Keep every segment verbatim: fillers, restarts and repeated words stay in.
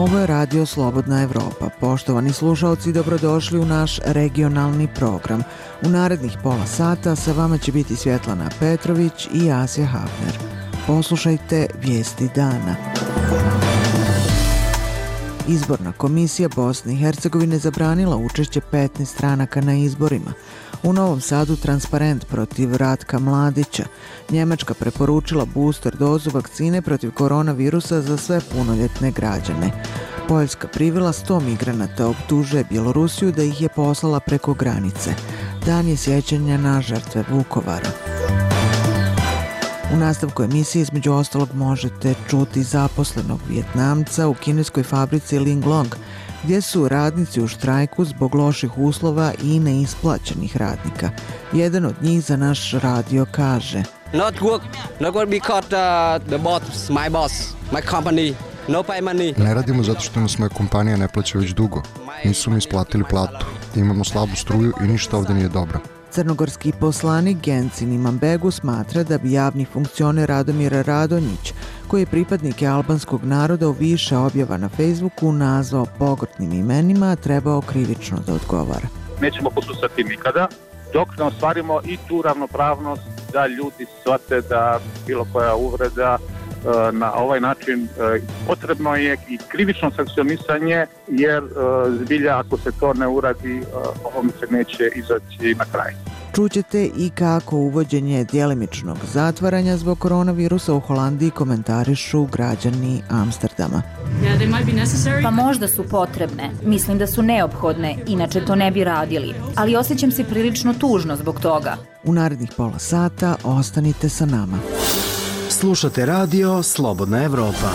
Ovo je Radio Slobodna Evropa. Poštovani slušalci, dobrodošli u naš regionalni program. U narednih pola sata sa vama će biti Svjetlana Petrović i Asja Hafner. Poslušajte vijesti dana. Izborna komisija Bosne i Hercegovine zabranila učešće petnaest stranaka na izborima. U Novom Sadu transparent protiv Ratka Mladića. Njemačka preporučila booster dozu vakcine protiv koronavirusa za sve punoljetne građane. Poljska privela sto migranata, optužuje Bjelorusiju da ih je poslala preko granice. Dan je sjećanja na žrtve Vukovara. U nastavku emisije između ostalog možete čuti zaposlenog Vijetnamca u kineskoj fabrici Linglong, gdje su radnici u štrajku zbog loših uslova i neisplaćenih radnika. Jedan od njih za naš radio kaže: Not work, not work because uh, the boss, my boss, my company, no pay money. Ne radimo zato što nas moja kompanija ne plaća već dugo. Nisu mi isplatili platu. Imamo slabu struju i ništa ovdje nije dobro. Crnogorski poslanik Gencin Imanbegu smatra da bi javni funkcioner Radomir Radonjić, koji je pripadnik albanskog naroda u više objava na Facebooku nazvao pogrdnim imenima, trebao krivično da odgovara. Nećemo posustati nikada dok ne ostvarimo i tu ravnopravnost da ljudi shvate da bilo koja uvreda na ovaj način potrebno je i krivično sankcionisanje, jer zbilja ako se to ne uradi, ovom se neće izaći na kraj. Čućete i kako uvođenje djelimičnog zatvaranja zbog koronavirusa u Holandiji komentarišu građani Amsterdama. Pa možda su potrebne, mislim da su neophodne, inače to ne bi radili, ali osjećam se prilično tužno zbog toga. U narednih pola sata ostanite sa nama. Slušate radio Slobodna Evropa.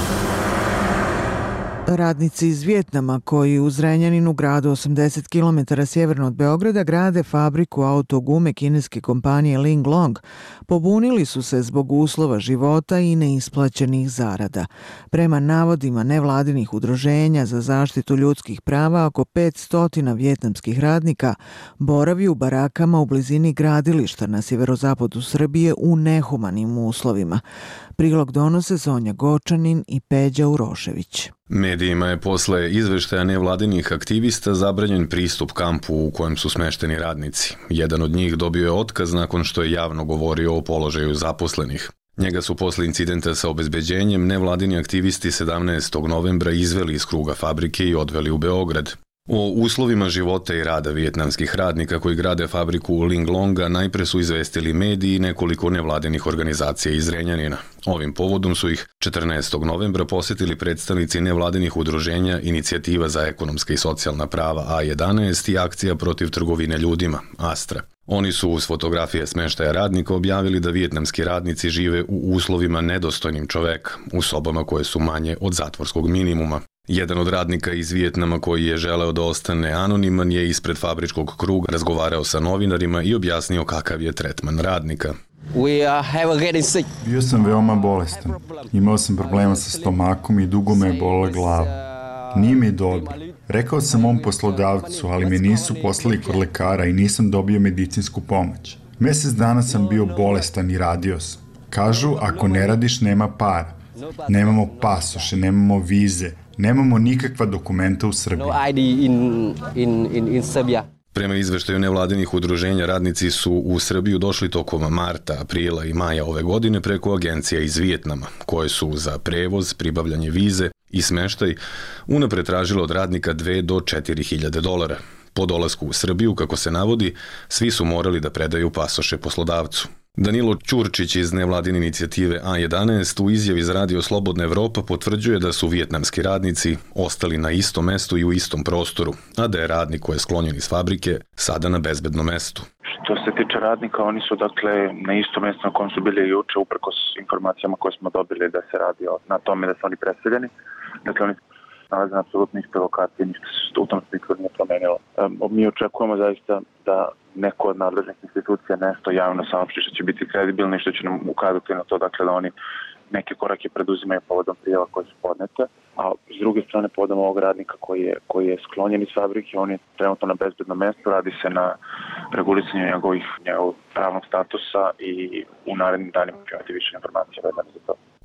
Radnici iz Vijetnama koji u Zrenjaninu, gradu osamdeset kilometara sjeverno od Beograda, grade fabriku autogume kineske kompanije Linglong, pobunili su se zbog uslova života i neisplaćenih zarada. Prema navodima nevladinih udruženja za zaštitu ljudskih prava, oko petsto vijetnamskih radnika boravi u barakama u blizini gradilišta na sjeverozapadu Srbije u nehumanim uslovima. Prilog donose Sonja Gočanin i Peđa Urošević. Medijima je posle izveštaja nevladinih aktivista zabranjen pristup kampu u kojem su smešteni radnici. Jedan od njih dobio je otkaz nakon što je javno govorio o položaju zaposlenih. Njega su posle incidenta sa obezbeđenjem nevladini aktivisti sedamnaestog novembra izveli iz kruga fabrike i odveli u Beograd. O uslovima života i rada vijetnamskih radnika koji grade fabriku Linglonga najpre su izvestili mediji i nekoliko nevladinih organizacija iz Zrenjanina. Ovim povodom su ih četrnaestog novembra posjetili predstavnici nevladinih udruženja Inicijativa za ekonomska i socijalna prava A jedanaest i Akcija protiv trgovine ljudima Astra. Oni su uz fotografije smještaja radnika objavili da vijetnamski radnici žive u uslovima nedostojnim čoveka, u sobama koje su manje od zatvorskog minimuma. Jedan od radnika iz Vijetnama koji je želeo da ostane anoniman je ispred fabričkog kruga razgovarao sa novinarima i objasnio kakav je tretman radnika. We have getting sick. Bio sam veoma bolestan. Imao sam problema sa stomakom i dugo me je bolela glava. Nije mi dobro. Rekao sam mom poslodavcu, ali me nisu poslali kod lekara i nisam dobio medicinsku pomoć. Mjesec dana sam bio bolestan i radio sam. Kažu, ako ne radiš, nema para. Nemamo pasoše, nemamo vize, nemamo nikakva dokumenta u Srbiji. No I D in, in, in, in Serbia. Prema izveštaju nevladinih udruženja, radnici su u Srbiju došli tokom marta, aprila i maja ove godine preko agencija iz Vijetnama, koje su za prevoz, pribavljanje vize i smeštaj unapred tražile od radnika dve do četiri hiljade dolara. Po dolasku u Srbiju, kako se navodi, svi su morali da predaju pasoše poslodavcu. Danilo Ćurčić iz nevladine inicijative A jedanaest u izjavi za radio Slobodna Evropa potvrđuje da su vijetnamski radnici ostali na istom mestu i u istom prostoru, a da je radnik koji je sklonjen iz fabrike sada na bezbednom mestu. Što se tiče radnika, oni su dakle na istom mjestu na kojem su bili juče, uprkos informacijama koje smo dobili da se radi na tome da su oni preseljeni. Dakle, oni nalaze na apsolutno istoj lokaciji, ništa se u tom smislu nije promenilo. Mi očekujemo zaista da neko od nadležnih institucija nešto javno saopšti što će biti kredibilno i što će nam ukazati na to, dakle, da oni neke korake preduzimaju povodom prijava koje su podnete, a s druge strane povodom ovog radnika koji je, koji je sklonjen iz fabrike, on je trenutno na bezbednom mjestu, radi se na regulisanju njegovih, njegovog pravnog statusa i u narednim danima ću imati više informacija vezane za to.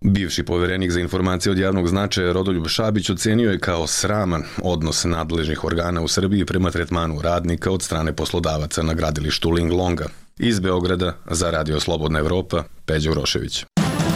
Bivši povjerenik za informacije od javnog značaja Rodoljub Šabić ocenio je kao sraman odnos nadležnih organa u Srbiji prema tretmanu radnika od strane poslodavaca na gradilištu Linglonga. Iz Beograda za Radio Slobodna Evropa, Peđa Urošević.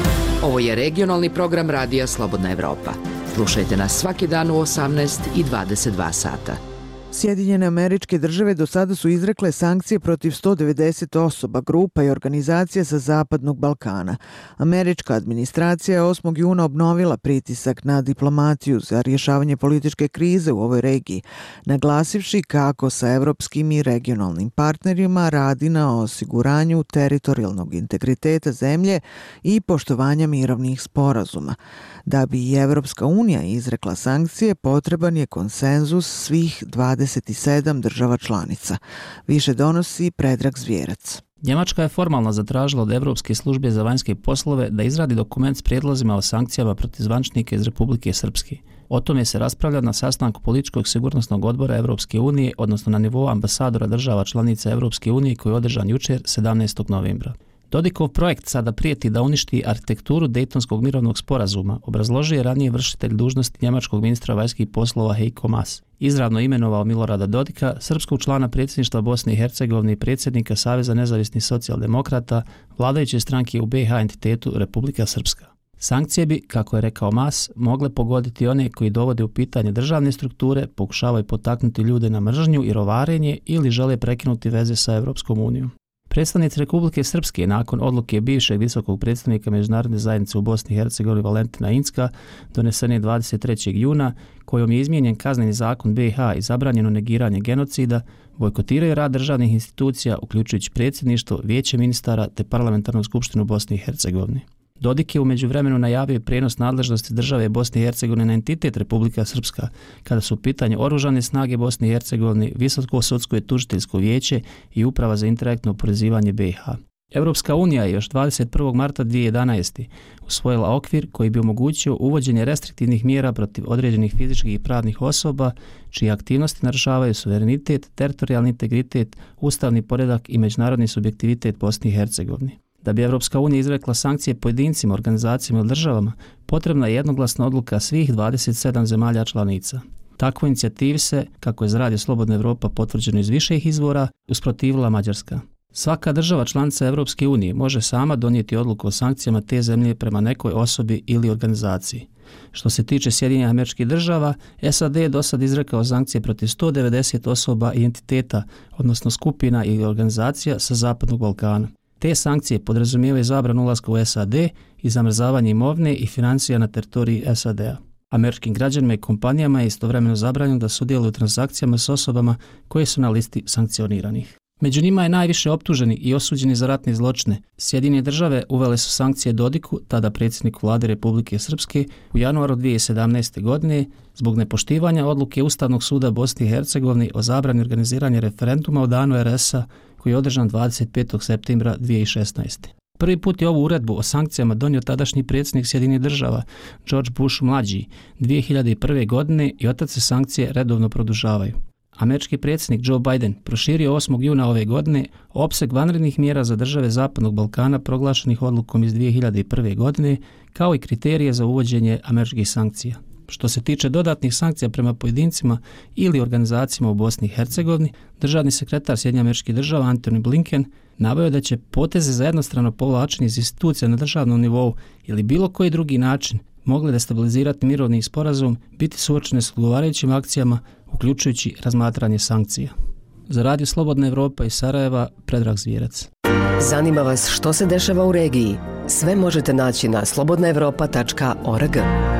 Ovo je regionalni program Radija Slobodna Evropa. Slušajte nas svaki dan u osamnaest i dvadeset dva sata. Sjedinjene Američke Države do sada su izrekle sankcije protiv sto devedeset osoba, grupa i organizacija sa Zapadnog Balkana. Američka administracija je osmog juna obnovila pritisak na diplomatiju za rješavanje političke krize u ovoj regiji, naglasivši kako sa evropskim i regionalnim partnerima radi na osiguranju teritorijalnog integriteta zemlje i poštovanja mirovnih sporazuma. Da bi i Evropska unija izrekla sankcije, potreban je konsenzus svih dvadeset sedam država članica. Više donosi Predrag Zvijerac. Njemačka je formalno zatražila od Evropske službe za vanjske poslove da izradi dokument s prijedlozima o sankcijama protiv zvančnika iz Republike Srpske. O tome se raspravlja na sastanku političkog sigurnosnog odbora Evropske unije, odnosno na nivou ambasadora država članica Evropske unije koji je održan jučer sedamnaestog novembra. Dodikov projekt sada prijeti da uništi arhitekturu Dejtonskog mirovnog sporazuma, obrazložio je ranije vršitelj dužnosti njemačkog ministra vanjskih poslova Heiko Maas. Izravno imenovao Milorada Dodika, srpskog člana predsjedništva Bosne i Hercegovine i predsjednika Saveza nezavisnih socijaldemokrata, vladajuće stranke u be ha entitetu Republika Srpska. Sankcije bi, kako je rekao Maas, mogle pogoditi one koji dovode u pitanje državne strukture, pokušavaju potaknuti ljude na mržnju i rovarenje ili žele prekinuti veze sa Evropskom unijom. Predstavnici Republike Srpske nakon odluke bivšeg visokog predstavnika međunarodne zajednice u Bosni i Hercegovini Valentina Incka, donesene dvadeset trećeg juna, kojom je izmijenjen kazneni zakon be ha i zabranjeno negiranje genocida, bojkotiraju rad državnih institucija, uključujući predsjedništvo, vijeće ministara te parlamentarnu skupštinu Bosne i Hercegovine. Dodik je u međuvremenu najavio prenos nadležnosti države Bosne i Hercegovine na entitet Republika Srpska, kada su u pitanju oružane snage Bosne i Hercegovine, Visoko sudsko i tužiteljsko vijeće i Uprava za interaktno oporezivanje be ha. Evropska unija je još dvadeset prvog marta dvije tisuće jedanaeste. usvojila okvir koji bi omogućio uvođenje restriktivnih mjera protiv određenih fizičkih i pravnih osoba čije aktivnosti narušavaju suverenitet, teritorijalni integritet, ustavni poredak i međunarodni subjektivitet Bosne i Hercegovine. Da bi Evropska unija izrekla sankcije pojedincima, organizacijama ili državama, potrebna je jednoglasna odluka svih dvadeset sedam zemalja članica. Takvoj inicijativi se, kako je za Radio Slobodna Evropa potvrđeno iz viših izvora, usprotivila Mađarska. Svaka država članica Evropske unije može sama donijeti odluku o sankcijama te zemlje prema nekoj osobi ili organizaciji. Što se tiče Sjedinjenih Američkih Država, es a de je do sad izrekao sankcije protiv sto devedeset osoba i entiteta, odnosno skupina i organizacija sa Zapadnog Balkana. Te sankcije podrazumijevaju zabranu ulaska u es a de i zamrzavanje imovine i financija na teritoriji es a de a. Američkim građanima i kompanijama je istovremeno zabranjeno da sudjeluju u transakcijama s osobama koje su na listi sankcioniranih. Među njima je najviše optuženi i osuđeni za ratne zločine. Sjedinjene države uvele su sankcije Dodiku, tada predsjedniku vlade Republike Srpske, u januaru dvije tisuće sedamnaeste. godine zbog nepoštivanja odluke Ustavnog suda Bosne i Hercegovine o zabrani organiziranja referenduma o danu er es a koji je održan dvadeset petog septembra dvije tisuće šesnaeste. Prvi put je ovu uredbu o sankcijama donio tadašnji predsjednik Sjedinjenih država George Bush mlađi dvije hiljade prve. godine i otac se sankcije redovno produžavaju. Američki predsjednik Joe Biden proširio osmog juna ove godine opseg vanrednih mjera za države Zapadnog Balkana proglašenih odlukom iz dvije hiljade prve. godine, kao i kriterije za uvođenje američkih sankcija. Što se tiče dodatnih sankcija prema pojedincima ili organizacijama u Bosni i Hercegovini, državni sekretar Sjedinjenih Američkih Država Antony Blinken naveo da će poteze za jednostrano povlačenje iz institucija na državnom nivou ili bilo koji drugi način mogle destabilizirati mirovni sporazum biti suočene s odgovarajućim akcijama, uključujući razmatranje sankcija. Za Radio Slobodna Evropa iz Sarajeva, Predrag Zvijerac. Zanima vas što se dešava u regiji? Sve možete naći na slobodna evropa tačka org.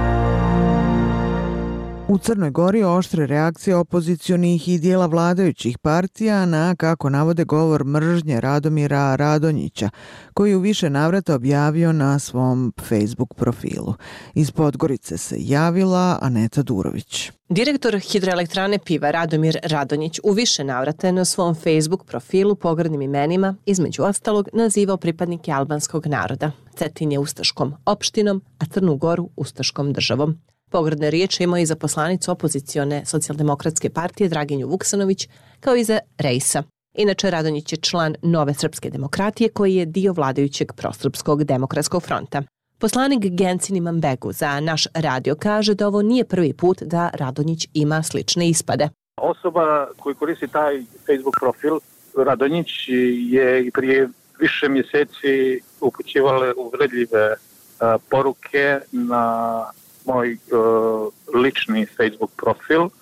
U Crnoj Gori oštre reakcije opozicionih i dijela vladajućih partija na, kako navode, govor mržnje Radomira Radonjića, koji u više navrata objavio na svom Facebook profilu. Iz Podgorice se javila Aneta Durović. Direktor hidroelektrane Piva Radomir Radonjić u više navrata je na svom Facebook profilu pogrdnim imenima, između ostalog, nazivao pripadnike albanskog naroda. Cetin je ustaškom opštinom, a Crnu Goru ustaškom državom. Pogrdne riječi imao i za poslanicu opozicione socijaldemokratske partije Draginju Vuksanović, kao i za Rejsa. Inače, Radonjić je član Nove srpske demokratije koji je dio vladajućeg prosrpskog demokratskog fronta. Poslanik Gencin Imanbegu za naš radio kaže da ovo nije prvi put da Radonjić ima slične ispade. Osoba koji koristi taj Facebook profil, Radonjić, je prije više mjeseci upućivale uvredljive uh, poruke na moj uh, lični Facebook profil, uh,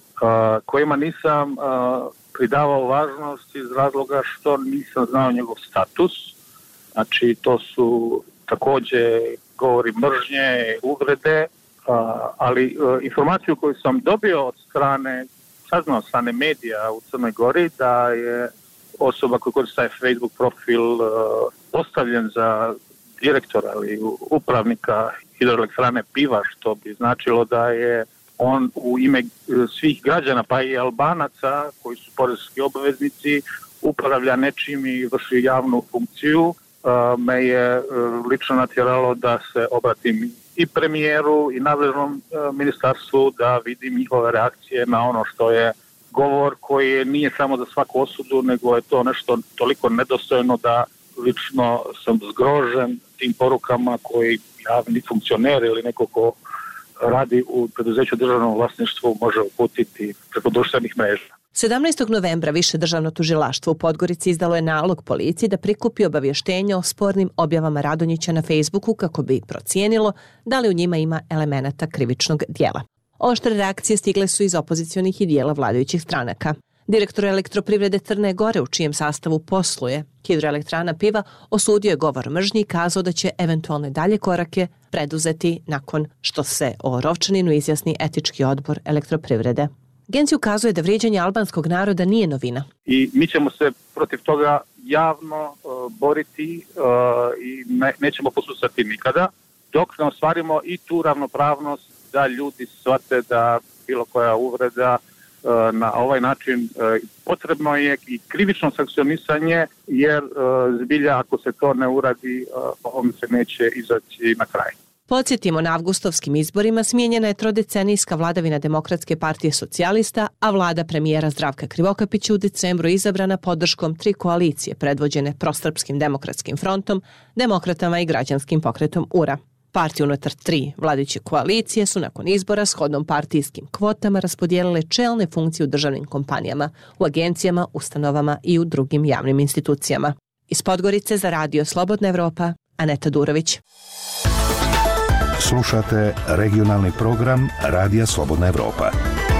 kojima nisam uh, pridavao važnost iz razloga što nisam znao njegov status. Znači, to su također govori mržnje, uvrede, uh, ali uh, informaciju koju sam dobio od strane, saznao od strane medija u Crnoj Gori, da je osoba koja koristi taj Facebook profil uh, postavljen za direktora ili upravnika hidroelektrane Piva, što bi značilo da je on u ime svih građana, pa i Albanaca, koji su poreski obveznici, upravlja nečim i vrši javnu funkciju. Uh, me je uh, lično natjeralo da se obratim i premijeru i nadležnom uh, ministarstvu, da vidim njihove reakcije na ono što je govor koji nije samo za svaku osudu, nego je to nešto toliko nedostojno da lično sam zgrožen tim porukama koji javni funkcioner ili neko ko radi u preduzeću državnom vlasništvu može uputiti preko društvenih mreža. sedamnaestog novembra Više državno tužilaštvo u Podgorici izdalo je nalog policiji da prikupi obavještenja o spornim objavama Radonjića na Facebooku kako bi procijenilo da li u njima ima elemenata krivičnog dijela. Oštre reakcije stigle su iz opozicionih i dijela vladajućih stranaka. Direktor Elektroprivrede Crne Gore, u čijem sastavu posluje hidroelektrana Piva, osudio je govor mržnji i kazao da će eventualne dalje korake preduzeti nakon što se o Rovčaninu izjasni etički odbor Elektroprivrede. Genci ukazuje da vrijeđanje albanskog naroda nije novina. I mi ćemo se protiv toga javno uh, boriti uh, i ne, nećemo posustati nikada dok ne ostvarimo i tu ravnopravnost da ljudi shvate da bilo koja uvreda uh, na ovaj način uh, potrebno je i krivično sankcionisanje, jer uh, zbilja ako se to ne uradi, uh, ovom se neće izaći na kraj. Podsjetimo, na avgustovskim izborima smijenjena je trodecenijska vladavina Demokratske partije socijalista, a vlada premijera Zdravka Krivokapića u decembru izabrana podrškom tri koalicije predvođene Prosrpskim demokratskim frontom, Demokratama i Građanskim pokretom U R A. Partije unutar tri vladajuće koalicije su nakon izbora shodnom partijskim kvotama raspodijelile čelne funkcije u državnim kompanijama, u agencijama, ustanovama i u drugim javnim institucijama. Iz Podgorice za Radio Slobodna Evropa, Aneta Durović. Slušate regionalni program Radija Slobodna Evropa.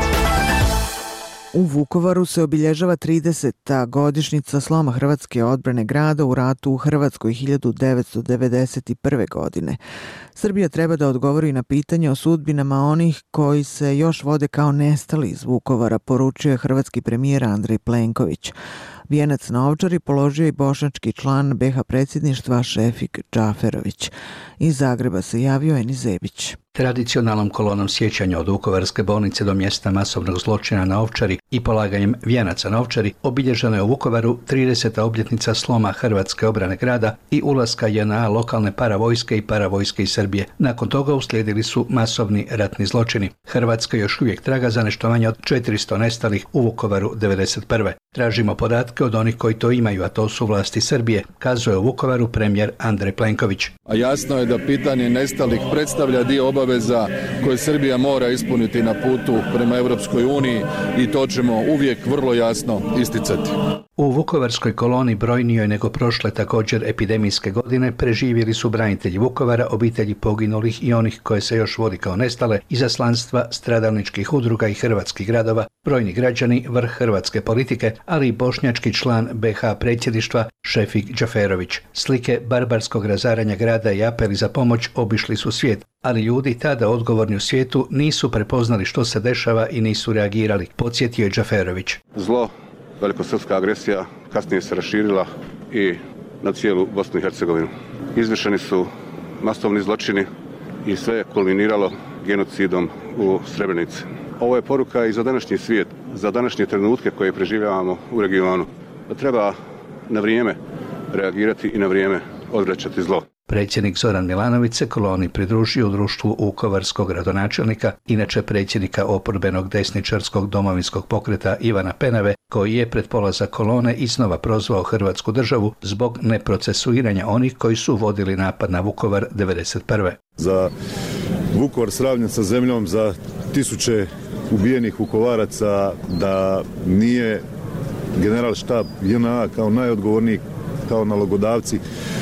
U Vukovaru se obilježava trideseta godišnjica sloma hrvatske odbrane grada u ratu u Hrvatskoj hiljadu devetsto devedeset prve. godine. Srbija treba da odgovori na pitanje o sudbinama onih koji se još vode kao nestali iz Vukovara, poručio je hrvatski premijer Andrej Plenković. Vijenac na Ovčari položio i bošnjački član be ha predsjedništva Šefik Džaferović. Iz Zagreba se javio Eni Zebić. Tradicionalnom kolonom sjećanja od Vukovarske bolnice do mjesta masovnog zločina na Ovčari i polaganjem vijenaca na Ovčari obilježena je u Vukovaru trideseta obljetnica sloma hrvatske obrane grada i ulaska je na lokalne paravojske i paravojske iz Srbije. Nakon toga uslijedili su masovni ratni zločini. Hrvatska još uvijek traga za nešto manje od četiristo nestalih u Vukovaru devedeset prve. Tražimo podatke od onih koji to imaju, a to su vlasti Srbije, kazuje u Vukovaru premijer Andrej Plenković. A jasno je da pitanje nestalih predstavlja dio obaveza koje Srbija mora ispuniti na putu prema Europskoj uniji i to ćemo uvijek vrlo jasno isticati. U vukovarskoj koloni brojnijoj nego prošle također epidemijske godine preživjeli su branitelji Vukovara, obitelji poginulih i onih koje se još vodi kao nestale, izaslanstva stradalničkih udruga i hrvatskih gradova, brojni građani, vrh hrvatske politike, ali i bošnjački član be ha predsjedništva Šefik Džaferović. Slike barbarskog razaranja grada i apeli za pomoć obišli su svijet, ali ljudi tada odgovorni u svijetu nisu prepoznali što se dešava i nisu reagirali, podsjetio je Džaferović. Zlo, velikosrpska agresija, kasnije se raširila i na cijelu Bosnu i Hercegovinu. Izvršeni su masovni zločini i sve je kulminiralo genocidom u Srebrenici. Ovo je poruka i za današnji svijet, za današnje trenutke koje preživljavamo u regionu. Da treba na vrijeme reagirati i na vrijeme odvraćati zlo. Predsjednik Zoran Milanović se koloni pridružio u društvu vukovarskog gradonačelnika, inače predsjednika oporbenog desničarskog domovinskog pokreta Ivana Penave, koji je pred polazak kolone iznova prozvao Hrvatsku državu zbog neprocesuiranja onih koji su vodili napad na Vukovar devedeset prve. Za Vukovar sravnjen sa zemljom, za tisuće ubijenih Vukovaraca, da nije general štab J N A kao najodgovorniji, kao nalogodavci,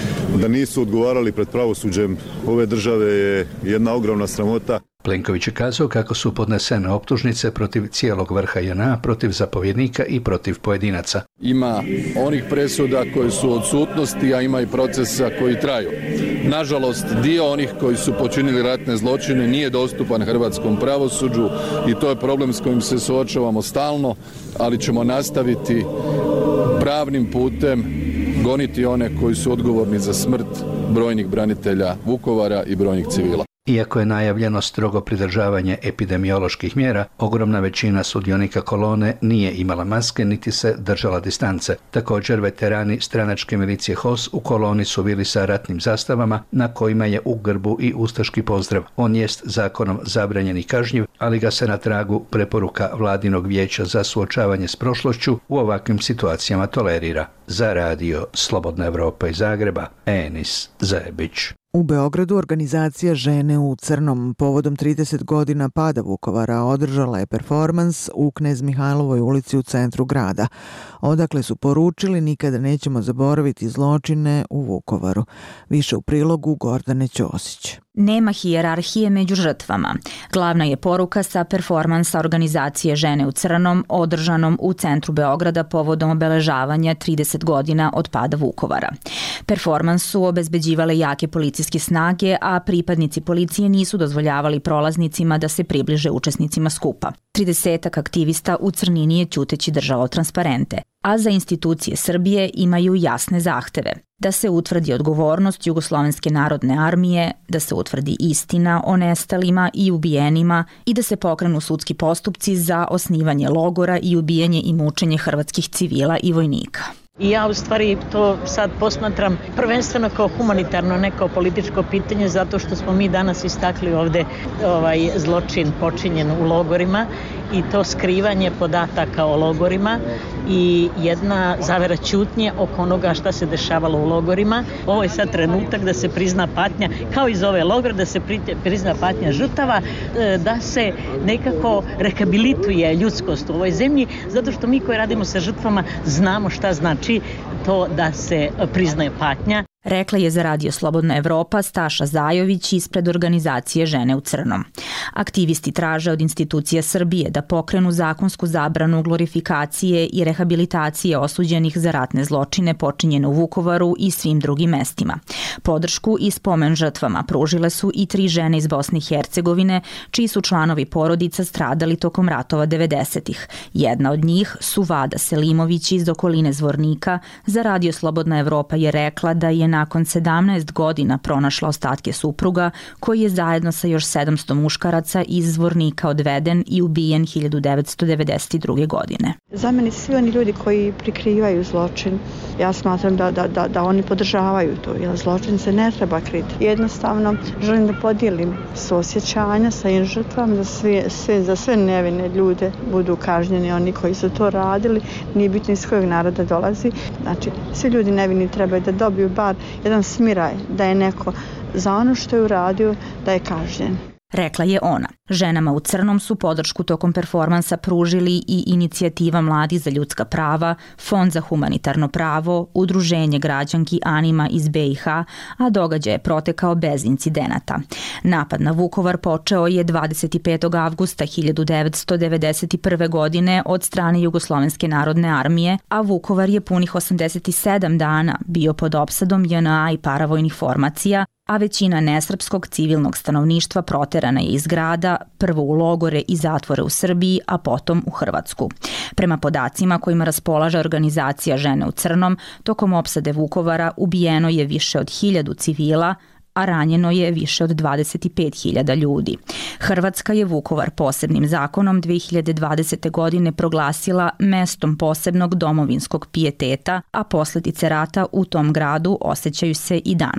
da nisu odgovarali pred pravosuđem ove države je jedna ogromna sramota. Plenković je kazao kako su podnesene optužnice protiv cijelog vrha J N A, protiv zapovjednika i protiv pojedinaca. Ima onih presuda koje su odsutnosti, a ima i procesa koji traju. Nažalost, dio onih koji su počinili ratne zločine nije dostupan hrvatskom pravosuđu i to je problem s kojim se suočavamo stalno, ali ćemo nastaviti pravnim putem goniti one koji su odgovorni za smrt brojnih branitelja Vukovara i brojnih civila. Iako je najavljeno strogo pridržavanje epidemioloških mjera, ogromna većina sudionika kolone nije imala maske niti se držala distance. Također, veterani stranačke milicije H O S u koloni su bili sa ratnim zastavama na kojima je u grbu i ustaški pozdrav. On jest zakonom zabranjen i kažnjiv, ali ga se na tragu preporuka Vladinog vijeća za suočavanje s prošlošću u ovakvim situacijama tolerira. Za radio Slobodna Evropa iz Zagreba, Enis Zajebić. U Beogradu organizacija Žene u crnom povodom trideset godina pada Vukovara održala je performans u Knez Mihajlovoj ulici u centru grada. Odakle su poručili nikada nećemo zaboraviti zločine u Vukovaru. Više u prilogu Gordane Ćosić. Nema hijerarhije među žrtvama. Glavna je poruka sa performansa organizacije Žene u crnom održanom u centru Beograda povodom obeležavanja trideset godina od pada Vukovara. Performans su obezbeđivale jake policijske snage, a pripadnici policije nisu dozvoljavali prolaznicima da se približe učesnicima skupa. Tridesetak aktivista u crnini je ćuteći držalo transparente, a za institucije Srbije imaju jasne zahteve. Da se utvrdi odgovornost Jugoslovenske narodne armije, da se utvrdi istina o nestalima i ubijenima i da se pokrenu sudski postupci za osnivanje logora i ubijanje i mučenje hrvatskih civila i vojnika. I ja u stvari to sad posmatram prvenstveno kao humanitarno, ne kao političko pitanje, zato što smo mi danas istakli ovde ovaj zločin počinjen u logorima i to skrivanje podataka o logorima i jedna zavera ćutnje oko onoga šta se dešavalo u logorima. Ovo je sad trenutak da se prizna patnja, kao iz ove logora, da se prizna patnja žrtava, da se nekako rehabilituje ljudskost u ovoj zemlji, zato što mi koji radimo sa žrtvama znamo šta znači to da se priznaje patnja. Rekla je za radio Slobodna Evropa Staša Zajović ispred organizacije Žene u crnom. Aktivisti traže od institucija Srbije da pokrenu zakonsku zabranu glorifikacije i rehabilitacije osuđenih za ratne zločine počinjene u Vukovaru i svim drugim mestima. Podršku i spomen žrtvama pružile su i tri žene iz Bosne i Hercegovine, čiji su članovi porodica stradali tokom ratova devedesetih. Jedna od njih, Suvada Selimović iz okoline Zvornika, za radio Slobodna Evropa je rekla da je nakon sedamnaest godina pronašla ostatke supruga, koji je zajedno sa još sedamsto muškaraca iz Zvornika odveden i ubijen hiljadu devetsto devedeset druge. godine. Za mene svi oni ljudi koji prikrivaju zločin, ja smatram da, da, da, da oni podržavaju to, jer zločin se ne treba kriti. Jednostavno želim da podijelim suosjećanja sa im žrtvama, da sve, sve, za sve nevine ljude budu kažnjeni, oni koji su to radili, nije bitno iz kojeg naroda dolazi. Znači, svi ljudi nevini trebaju da dobiju bar jedan smiraj, da je neko za ono što je uradio, da je kažnjen. Rekla je ona. Ženama u crnom su podršku tokom performansa pružili i Inicijativa mladih za ljudska prava, Fond za humanitarno pravo, Udruženje građanki Anima iz B i H, a događaj je protekao bez incidenata. Napad na Vukovar počeo je dvadeset petog avgusta hiljadu devetsto devedeset prve. godine od strane Jugoslovenske narodne armije, a Vukovar je punih osamdeset sedam dana bio pod opsadom J N A i paravojnih formacija, a većina nesrpskog civilnog stanovništva proterana je iz grada, prvo u logore i zatvore u Srbiji, a potom u Hrvatsku. Prema podacima kojima raspolaže organizacija Žene u crnom, tokom opsade Vukovara ubijeno je više od hiljadu civila, a ranjeno je više od dvadeset pet hiljada ljudi. Hrvatska je Vukovar posebnim zakonom dve hiljade dvadesete. godine proglasila mestom posebnog domovinskog pijeteta, a posljedice rata u tom gradu osjećaju se i danas.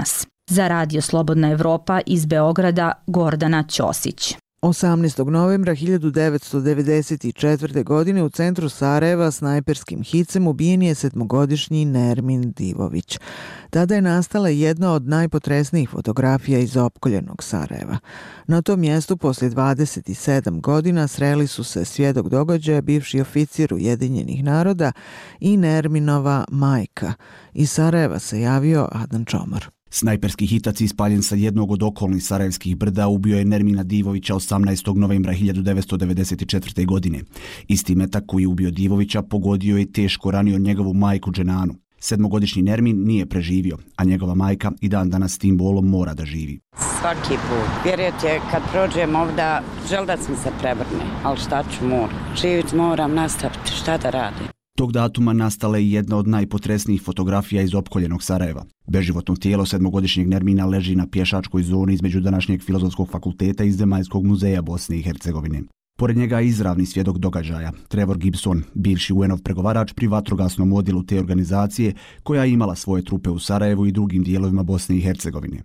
Za Radio Slobodna Evropa iz Beograda Gordana Ćosić. osamnaestog novembra hiljadu devetsto devedeset četvrte. godine u centru Sarajeva snajperskim hicem ubijen je sedmogodišnji Nermin Divović. Tada je nastala jedna od najpotresnijih fotografija iz opkoljenog Sarajeva. Na tom mjestu poslije dvadeset sedam godina sreli su se svjedok događaja, bivši oficir Ujedinjenih naroda i Nerminova majka. Iz Sarajeva se javio Adnan Čomar. Snajperski hitac ispaljen sa jednog od okolnih sarajevskih brda ubio je Nermina Divovića osamnaestog novembra hiljadu devetsto devedeset četvrte. godine. Isti metak koji je ubio Divovića pogodio je teško ranio njegovu majku Dženanu. Sedmogodišnji Nermin nije preživio, a njegova majka i dan danas s tim bolom mora da živi. Svaki put. Vjerujete, kad prođem ovda, želudac mi se prevrne, ali šta ću moram. Živit moram, nastaviti, šta da radim. Tog datuma nastala je jedna od najpotresnijih fotografija iz opkoljenog Sarajeva. Beživotno tijelo sedmogodišnjeg Nermina leži na pješačkoj zoni između današnjeg Filozofskog fakulteta i Zemaljskog muzeja Bosne i Hercegovine. Pored njega je izravni svjedok događaja, Trevor Gibson, bivši U N-ov pregovarač pri vatrogasnom odjelu te organizacije koja je imala svoje trupe u Sarajevu i drugim dijelovima Bosne i Hercegovine.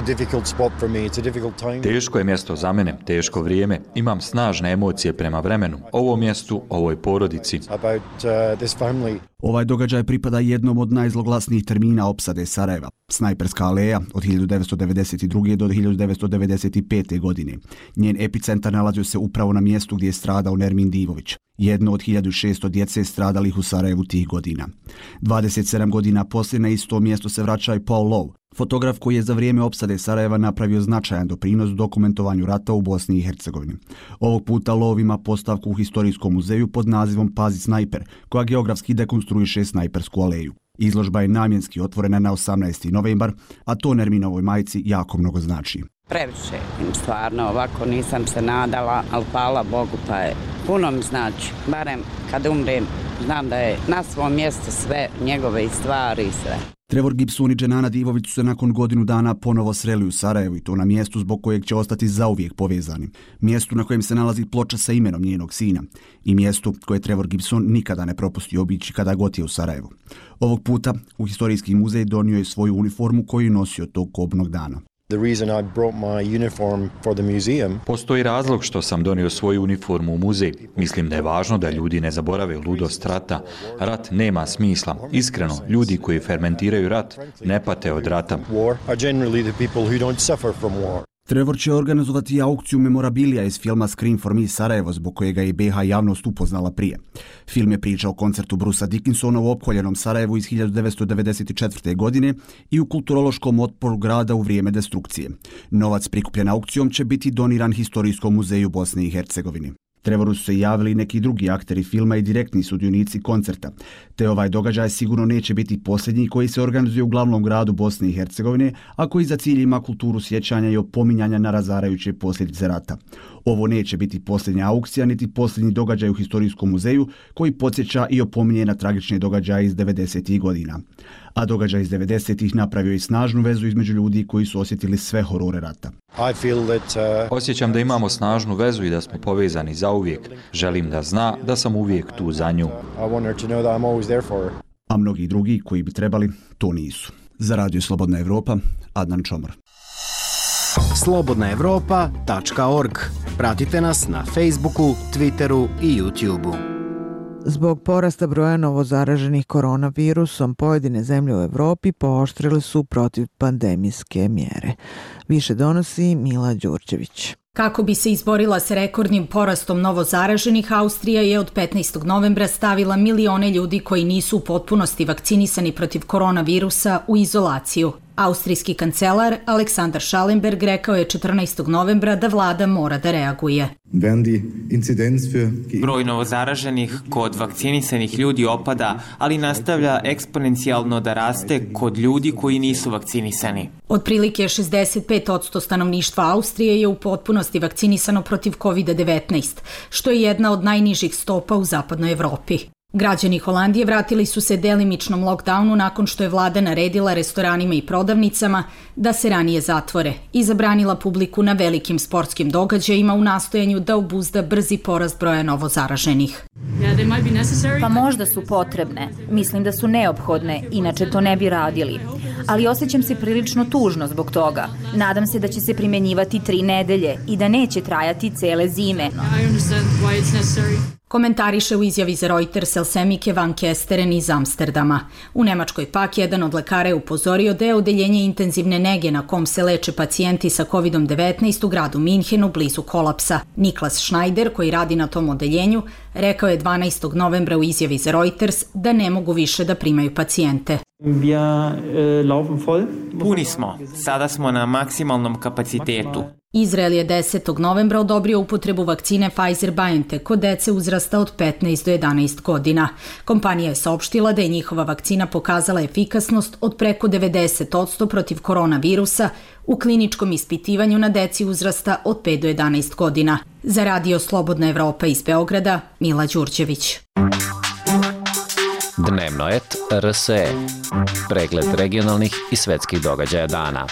Teško je mjesto za mene, teško vrijeme. Imam snažne emocije prema vremenu, ovom mjestu, ovoj porodici. Ovaj događaj pripada jednom od najzloglasnijih termina opsade Sarajeva, Snajperska aleja od hiljadu devetsto devedeset druge. do hiljadu devetsto devedeset pete. godine. Njen epicentar nalazio se upravo na mjestu gdje je stradao Nermin Divović, jedno od hiljadu šesto djece stradalih u Sarajevu tih godina. dvadeset sedam godina poslije na isto mjesto se vraća i Paul Lowe, fotograf koji je za vrijeme opsade Sarajeva napravio značajan doprinos dokumentovanju rata u Bosni i Hercegovini. Ovog puta Lowe ima postavku u Historijskom muzeju pod nazivom Pazi snajper, koja geografski dekonstruiše snajpersku aleju. Izložba je namjenski otvorena na osamnaesti novembar, a to Nerminovoj majci jako mnogo znači. Previše im stvarno, ovako nisam se nadala, ali hvala Bogu pa je. Puno mi znači, barem kad umrem, znam da je na svom mjestu sve njegove stvari i sve. Trevor Gibson i Dženana Divović su se nakon godinu dana ponovo sreli u Sarajevu i to na mjestu zbog kojeg će ostati zauvijek povezani. Mjestu na kojem se nalazi ploča sa imenom njenog sina i mjestu koje Trevor Gibson nikada ne propusti obići kada god je u Sarajevu. Ovog puta u Historijski muzej donio je svoju uniformu koju je nosio tog kobnog dana. Postoji razlog što sam donio svoju uniformu u muzej. Mislim da je važno da ljudi ne zaborave ludost rata. Rat nema smisla. Iskreno, ljudi koji fermentiraju rat ne pate od rata. Trevor će organizovati aukciju memorabilija iz filma Scream for Me Sarajevo, zbog kojega je be ha javnost upoznala prije. Film je priča o koncertu Brusa Dickinsona u opkoljenom Sarajevu iz hiljadu devetsto devedeset četvrte. godine i u kulturološkom otporu grada u vrijeme destrukcije. Novac prikupljen aukcijom će biti doniran Historijskom muzeju Bosne i Hercegovine. Trevoru su se javili neki drugi akteri filma i direktni sudionici koncerta, te ovaj događaj sigurno neće biti posljednji koji se organizuje u glavnom gradu Bosne i Hercegovine, a koji za cilj ima kulturu sjećanja i opominjanja na razarajuće posljedice rata. Ovo neće biti posljednja aukcija, niti posljednji događaj u Historijskom muzeju, koji podsjeća i opominje na tragične događaje iz devedesetih godina. A događaj iz devedesetih napravio i snažnu vezu između ljudi koji su osjetili sve horore rata. Osjećam da imamo snažnu vezu i da smo povezani zauvijek. Želim da zna da sam uvijek tu za nju. A mnogi drugi koji bi trebali, to nisu. Za Radio Slobodna Evropa, Adnan Čomar. slobodna evropa tačka org. Pratite nas na Facebooku, Twitteru i YouTubeu. Zbog porasta broja novozaraženih koronavirusom, pojedine zemlje u Evropi pooštrile su protivpandemijske mjere. Više donosi Mila Đurđević. Kako bi se izborila s rekordnim porastom novozaraženih, Austrija je od petnaestog novembra stavila milione ljudi koji nisu u potpunosti vakcinisani protiv koronavirusa u izolaciju. Austrijski kancelar Aleksandar Schallenberg rekao je četrnaestog novembra da vlada mora da reaguje. Broj novozaraženih kod vakcinisanih ljudi opada, ali nastavlja eksponencijalno da raste kod ljudi koji nisu vakcinisani. Otprilike šezdeset pet posto stanovništva Austrije je u potpunosti vakcinisano protiv kovid devetnaest, što je jedna od najnižih stopa u zapadnoj Evropi. Građani Holandije vratili su se delimičnom lockdownu nakon što je vlada naredila restoranima i prodavnicama da se ranije zatvore i zabranila publiku na velikim sportskim događajima u nastojanju da obuzda brzi porast broja novozaraženih. Pa možda su potrebne. Mislim da su neophodne, inače to ne bi radili. ali osjećam se prilično tužno zbog toga. Nadam se da će se primjenjivati tri nedelje i da neće trajati cele zime. Komentariše u izjavi za Reuters Elsemike van Kesteren iz Amsterdama. U Nemačkoj pak jedan od lekara je upozorio da je odeljenje intenzivne nege na kom se leče pacijenti sa kovid devetnaest u gradu Minhenu blizu kolapsa. Niklas Schneider, koji radi na tom odeljenju, rekao je dvanaestog novembra u izjavi za Reuters da ne mogu više da primaju pacijente. Puni smo. Sada smo na maksimalnom kapacitetu. Izrael je desetog novembra odobrio upotrebu vakcine Pfizer-BioNTech kod dece uzrasta od petnaest do jedanaest godina. Kompanija je saopštila da je njihova vakcina pokazala efikasnost od preko devedeset posto protiv koronavirusa u kliničkom ispitivanju na deci uzrasta od pet do jedanaest godina. Za Radio Slobodna Evropa iz Beograda, Mila Đurđević. Dnevno et R S E. Pregled regionalnih i svetskih događaja dana.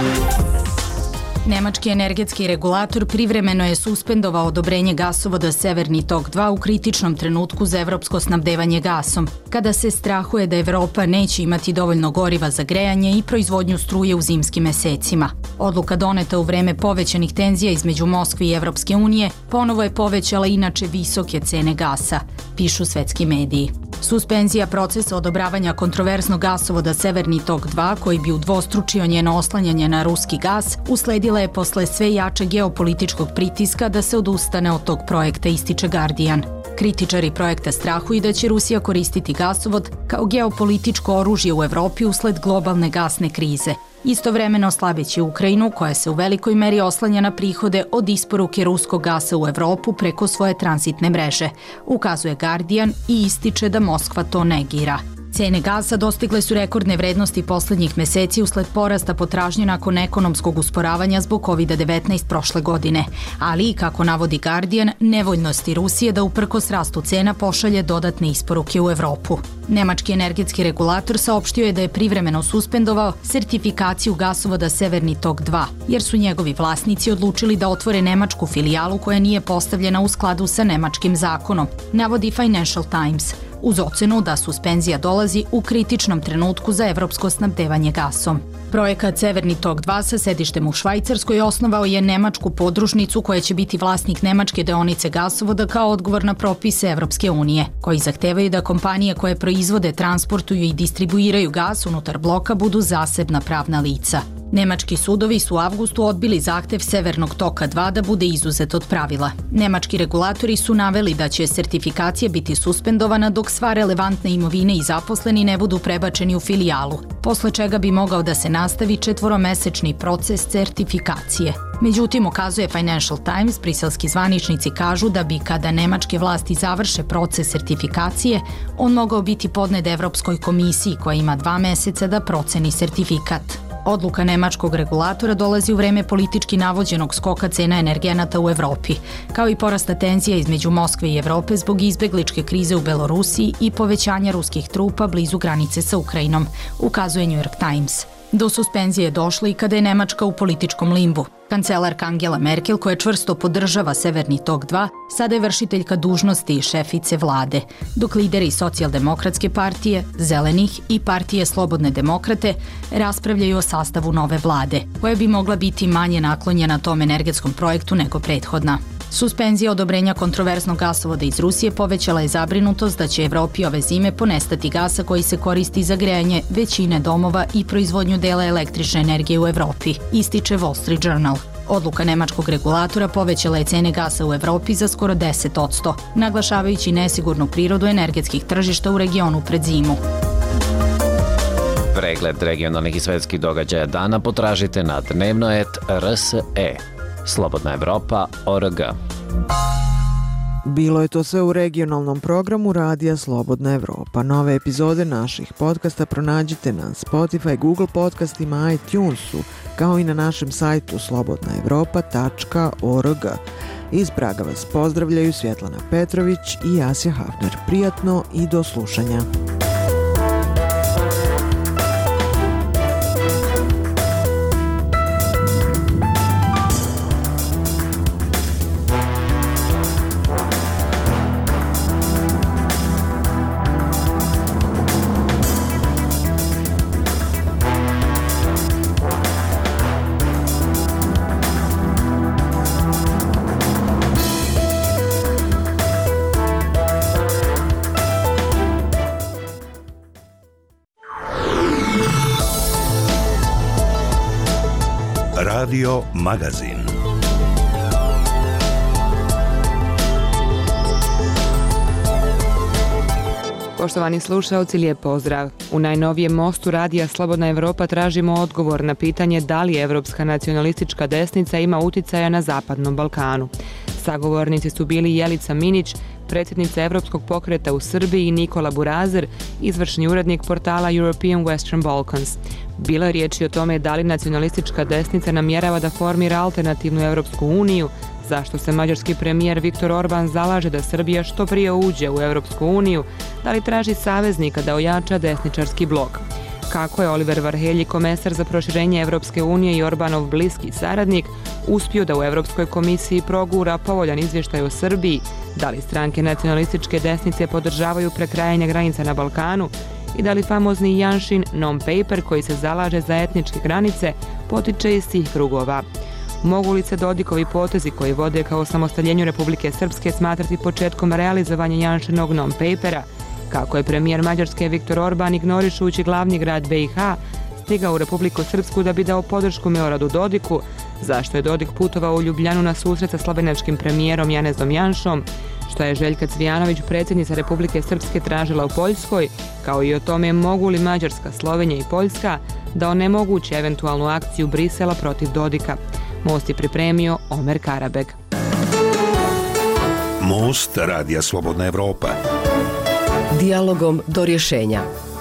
Nemački energetski regulator privremeno je suspendovao odobrenje gasovoda Severni tok dva u kritičnom trenutku za evropsko snabdevanje gasom, kada se strahuje da Evropa neće imati dovoljno goriva za grejanje i proizvodnju struje u zimskim mesecima. Odluka doneta u vreme povećanih tenzija između Moskve i Evropske unije ponovo je povećala inače visoke cene gasa, pišu svetski mediji. Suspenzija procesa odobravanja kontroverznog gasovoda Severni tok dva, koji bi udvostručio njeno oslanjanje na ruski gas, usledila je posle sve jače geopolitičkog pritiska da se odustane od tog projekta, ističe Guardian. Kritičari projekta strahuju da će Rusija koristiti gasovod kao geopolitičko oružje u Evropi usled globalne gasne krize, istovremeno slabeći Ukrajinu, koja se u velikoj meri oslanja na prihode od isporuke ruskog gasa u Evropu preko svoje tranzitne mreže, ukazuje Guardian i ističe da Moskva to negira. Cene gasa dostigle su rekordne vrednosti poslednjih meseci usled porasta potražnje nakon ekonomskog usporavanja zbog kovid devetnaest prošle godine, ali i, kako navodi Guardian, nevoljnosti Rusije da uprkos rastu cena pošalje dodatne isporuke u Evropu. Nemački energetski regulator saopštio je da je privremeno suspendovao sertifikaciju gasovoda Severni tok dva, jer su njegovi vlasnici odlučili da otvore nemačku filijalu koja nije postavljena u skladu sa nemačkim zakonom, navodi Financial Times, uz ocenu da suspenzija dolazi u kritičnom trenutku za evropsko snabdevanje gasom. Projekat Severni tok dva sa sedištem u Švajcarskoj osnovao je nemačku podružnicu koja će biti vlasnik nemačke deonice gasovoda kao odgovor na propise Evropske unije, koji zahtevaju da kompanije koje proizvode, transportuju i distribuiraju gas unutar bloka budu zasebna pravna lica. Nemački sudovi su u avgustu odbili zahtev Severnog toka dva da bude izuzet od pravila. Nemački regulatori su naveli da će sertifikacija biti suspendovana dok sva relevantna imovine i zaposleni ne budu prebačeni u filijalu, posle čega bi mogao da se nastavi četvoromesečni proces sertifikacije. Međutim, ukazuje Financial Times, briselski zvaničnici kažu da bi, kada nemačke vlasti završe proces sertifikacije, on mogao biti podnet Evropskoj komisiji, koja ima dva meseca da proceni sertifikat. Odluka nemačkog regulatora dolazi u vreme politički navođenog skoka cena energenata u Evropi, kao i porasta tenzija između Moskve i Evrope zbog izbegličke krize u Belorusiji i povećanja ruskih trupa blizu granice sa Ukrajinom, ukazuje New York Times. Do suspenzije je došlo i kada je Nemačka u političkom limbu. Kancelarka Angela Merkel, koja čvrsto podržava Severni tok dva, sada je vršiteljka dužnosti šefice vlade, dok lideri Socijaldemokratske partije, Zelenih i partije Slobodne demokrate raspravljaju o sastavu nove vlade, koja bi mogla biti manje naklonjena tom energetskom projektu nego prethodna. Suspenzija odobrenja kontroverznog gasovoda iz Rusije povećala je zabrinutost da će Evropi ove zime ponestati gasa koji se koristi za grejanje većine domova i proizvodnju dela električne energije u Evropi, ističe Wall Street Journal. Odluka nemačkog regulatora povećala je cene gasa u Evropi za skoro deset posto, naglašavajući nesigurnu prirodu energetskih tržišta u regionu pred zimu. Pregled regionalnih i svetskih događaja dana potražite na dnevno et R S E. Slobodna Evropa точка org. Bilo je to sve u regionalnom programu Radija Slobodna Evropa. Nove epizode naših podcasta pronađite na Spotify, Google podcastima, iTunesu, kao i na našem sajtu slobodna evropa tačka org. Iz Praga vas pozdravljaju Svjetlana Petrović i Jasja Hafner. Prijatno i do slušanja. Radio Magazin. Poštovani slušaoci, lijep pozdrav. U najnovijem mostu Radija Slobodna Evropa tražimo odgovor na pitanje da li evropska nacionalistička desnica ima uticaja na Zapadnom Balkanu. Sagovornici su bili Jelica Minić, predsjednica Evropskog pokreta u Srbiji, i Nikola Burazer, izvršni urednik portala European Western Balkans. Bilo je riječi o tome da li nacionalistička desnica namjerava da formira alternativnu Evropsku uniju, zašto se mađarski premijer Viktor Orban zalaže da Srbija što prije uđe u Evropsku uniju, da li traži saveznika da ojača desničarski blok. Kako je Oliver Varhelji, komesar za proširenje Evropske unije i Orbanov bliski saradnik, uspio da u Evropskoj komisiji progura povoljan izvještaj o Srbiji, da li stranke nacionalističke desnice podržavaju prekrajanje granica na Balkanu i da li famozni Janšin non-paper koji se zalaže za etničke granice potiče iz tih krugova. Mogu li se Dodikovi potezi koji vode ka osamostaljenju Republike Srpske smatrati početkom realizovanja Janšinog non-papera? Kako je premijer Mađarske Viktor Orban, ignorišujući glavni grad B i H, stigao u Republiku Srpsku da bi dao podršku Miloradu Dodiku? Zašto je Dodik putovao u Ljubljanu na susret sa slovenačkim premijerom Janezom Janšom? Što je Željka Cvijanović, predsjednica Republike Srpske, tražila u Poljskoj? Kao i o tome mogu li Mađarska, Slovenija i Poljska da onemoguće eventualnu akciju Brisela protiv Dodika? Most je pripremio Omer Karabeg. Most Radija Slobodna Evropa. Dijalogom do rješenja.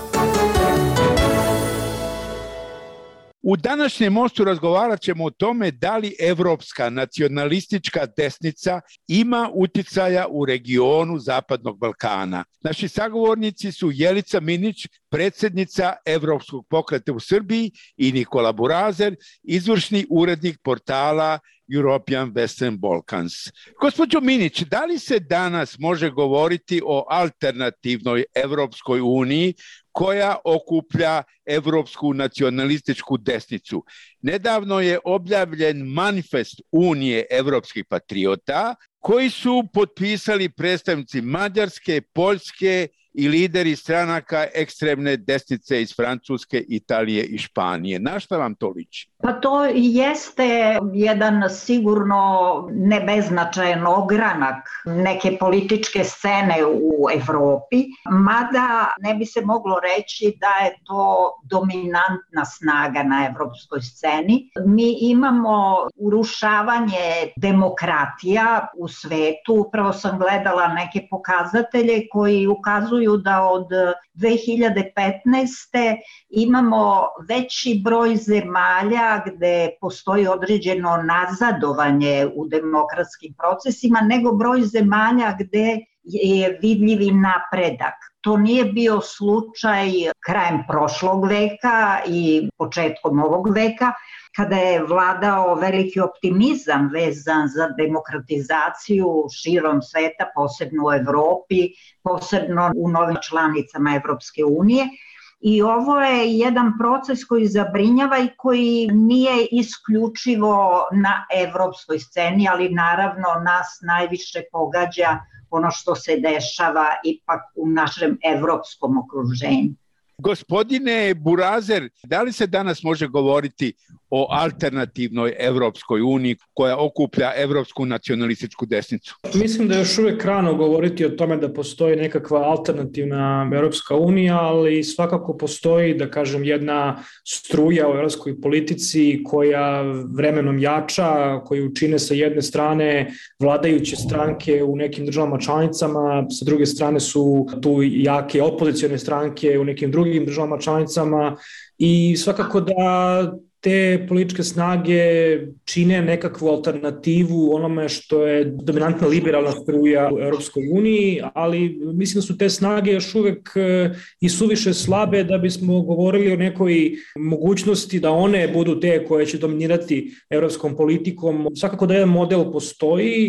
U današnjem mostu razgovarat ćemo o tome da li evropska nacionalistička desnica ima uticaja u regionu Zapadnog Balkana. Naši sagovornici su Jelica Minić, predsjednica Evropskog pokreta u Srbiji, i Nikola Burazer, izvršni urednik portala European Western Balkans. Gospođo Minić, da li se danas može govoriti o alternativnoj Evropskoj uniji koja okuplja evropsku nacionalističku desnicu? Nedavno je objavljen manifest Unije evropskih patriota koji su potpisali predstavnici Mađarske, Poljske i lideri stranaka ekstremne desnice iz Francuske, Italije i Španije. Na šta vam to liči? Pa to jeste jedan sigurno nebeznačajan ogranak neke političke scene u Evropi, mada ne bi se moglo reći da je to dominantna snaga na evropskoj sceni. Mi imamo urušavanje demokratija u svetu. Upravo sam gledala neke pokazatelje koji ukazuju da od dve hiljade petnaeste. imamo veći broj zemalja gde postoji određeno nazadovanje u demokratskim procesima nego broj zemalja gde je vidljivi napredak. To nije bio slučaj krajem prošlog veka i početkom ovog veka, kada je vladao veliki optimizam vezan za demokratizaciju širom sveta, posebno u Evropi, posebno u novim članicama Evropske unije. I ovo je jedan proces koji zabrinjava i koji nije isključivo na evropskoj sceni, ali naravno nas najviše pogađa ono što se dešava ipak u našem evropskom okruženju. Gospodine Burazer, da li se danas može govoriti o alternativnoj Evropskoj uniji koja okuplja evropsku nacionalističku desnicu? Mislim da je još uvijek rano govoriti o tome da postoji nekakva alternativna Evropska unija, ali svakako postoji, da kažem, jedna struja u evropskoj politici koja vremenom jača, koju čine sa jedne strane vladajuće stranke u nekim državama članicama, sa druge strane su tu jake opozicione stranke u nekim drugim državama članicama i svakako da te političke snage čine nekakvu alternativu onome što je dominantna liberalna struja u Europskoj uniji, ali mislim da su te snage još uvijek i suviše slabe da bismo govorili o nekoj mogućnosti da one budu te koje će dominirati europskom politikom. Svakako da jedan model postoji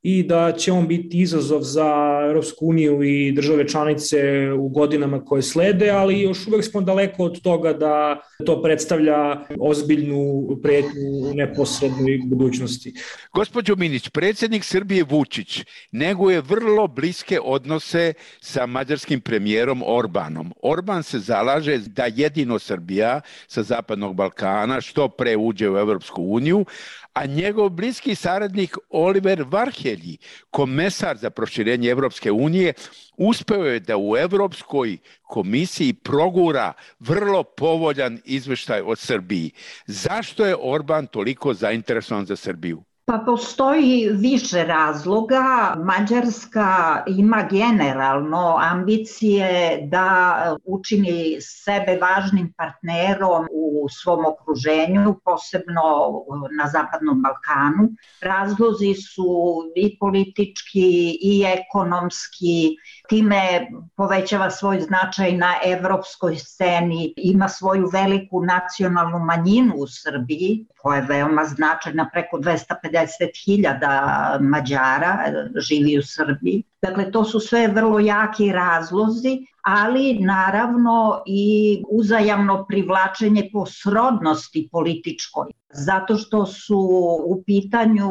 i da će on biti izazov za Europsku uniju i države članice u godinama koje slede, ali još uvek smo daleko od toga da to predstavlja ozbiljnu pretnju u neposrednoj budućnosti. Gospođo Minić, predsjednik Srbije Vučić neguje vrlo bliske odnose sa mađarskim premijerom Orbanom. Orban se zalaže da jedino Srbija sa Zapadnog Balkana što pre uđe u Europsku uniju, a njegov bliski saradnik Oliver Varhelji, komesar za proširenje Evropske unije, uspeo je da u Evropskoj komisiji progura vrlo povoljan izveštaj o Srbiji. Zašto je Orban toliko zainteresovan za Srbiju? Pa postoji više razloga. Mađarska ima generalno ambicije da učini sebe važnim partnerom u svom okruženju, posebno na Zapadnom Balkanu. Razlozi su i politički i ekonomski, time povećava svoj značaj na evropskoj sceni, ima svoju veliku nacionalnu manjinu u Srbiji, koja je veoma značajna, preko dvesta pedeset hiljada Mađara živi u Srbiji. Dakle, to su sve vrlo jaki razlozi, ali naravno i uzajamno privlačenje po srodnosti političkoj, zato što su u pitanju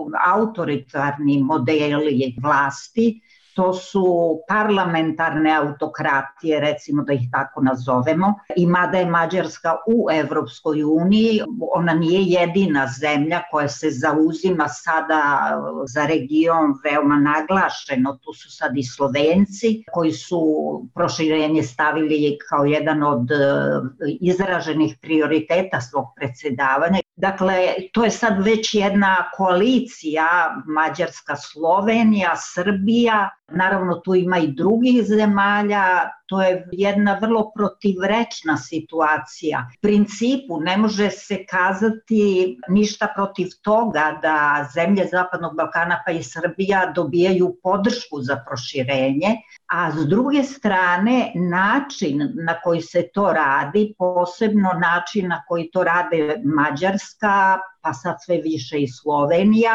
autoritarni modeli vlasti. To su parlamentarne autokratije, recimo da ih tako nazovemo, i mada je Mađarska u Evropskoj uniji, ona nije jedina zemlja koja se zauzima sada za region veoma naglašeno. Tu su sad i Slovenci koji su proširenje stavili kao jedan od izraženih prioriteta svog predsjedavanja. Dakle, to je sad već jedna koalicija Mađarska-Slovenija, Srbija, naravno tu ima i drugih zemalja, to je jedna vrlo protivrečna situacija. U principu ne može se kazati ništa protiv toga da zemlje Zapadnog Balkana pa i Srbija dobijaju podršku za proširenje, a s druge strane način na koji se to radi, posebno način na koji to rade Mađarska, pa sad sve više i Slovenija,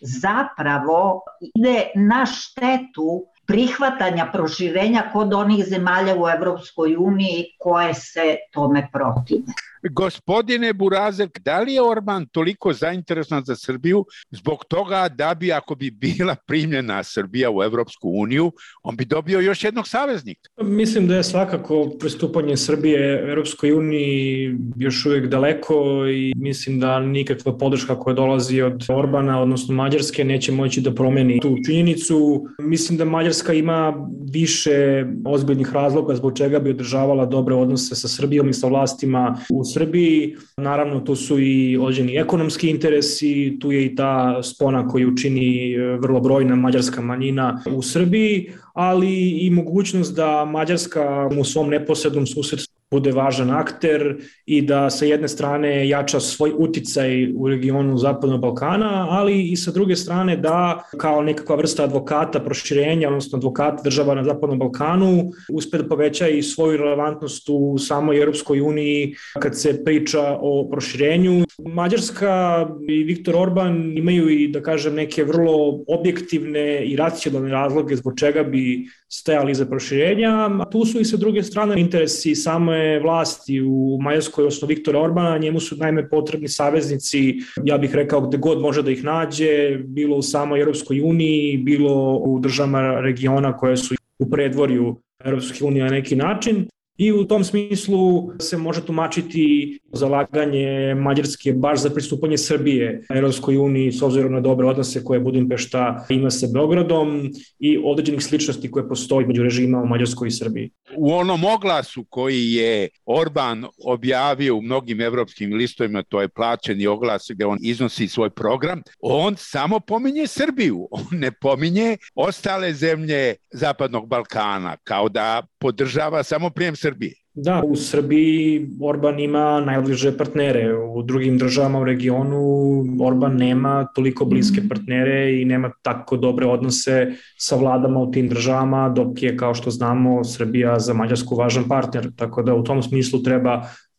zapravo ide na štetu prihvatanja proširenja kod onih zemalja u Evropskoj uniji koje se tome protive. Gospodine Burazek, da li je Orban toliko zainteresovan za Srbiju zbog toga da bi, ako bi bila primljena Srbija u Evropsku uniju, on bi dobio još jednog saveznika? Mislim da je svakako pristupanje Srbije Evropskoj uniji još uvijek daleko i mislim da nikakva podrška koja dolazi od Orbana, odnosno Mađarske, neće moći da promeni tu činjenicu. Mislim da Mađarska ima više ozbiljnih razloga zbog čega bi održavala dobre odnose sa Srbijom i sa vlastima u Srbiji. Naravno, tu su i određeni ekonomski interesi, tu je i ta spona koju čini vrlo brojna mađarska manjina u Srbiji, ali i mogućnost da Mađarska u svom neposrednom susjedstvu bude važan akter i da sa jedne strane jača svoj uticaj u regionu Zapadnog Balkana, ali i sa druge strane da kao nekakva vrsta advokata proširenja, odnosno advokata država na Zapadnom Balkanu, uspe da poveća i svoju relevantnost u samoj Europskoj uniji kad se priča o proširenju. Mađarska i Viktor Orban imaju i, da kažem, neke vrlo objektivne i racionalne razloge zbog čega bi stajali za proširenja, a tu su i sa druge strane interesi same vlasti u Mađarskoj, odnosno Viktora Orbana. Njemu su naime potrebni saveznici, ja bih rekao gde god može da ih nađe, bilo u samoj Europskoj uniji, bilo u državama regiona koje su u predvorju Europske unije na neki način. I u tom smislu se može tumačiti zalaganje Mađarske baš za pristupanje Srbije Evropskoj uniji s obzirom na dobre odnose koje Budimpešta ima sa Beogradom i određenih sličnosti koje postoji među režima u Mađarskoj i Srbiji. U onom oglasu koji je Orban objavio u mnogim evropskim listovima, to je plaćeni oglas gde on iznosi svoj program, on samo pominje Srbiju, on ne pominje ostale zemlje Zapadnog Balkana, kao da podržava samo prijem Srbije. Da, u Srbiji Orban ima najbliže partnere, u drugim državama u regionu Orban nema toliko bliske partnere i nema tako dobre odnose sa vladama u tim državama, dok je, kao što znamo, Srbija za Mađarsku važan partner, tako da u tom smislu treba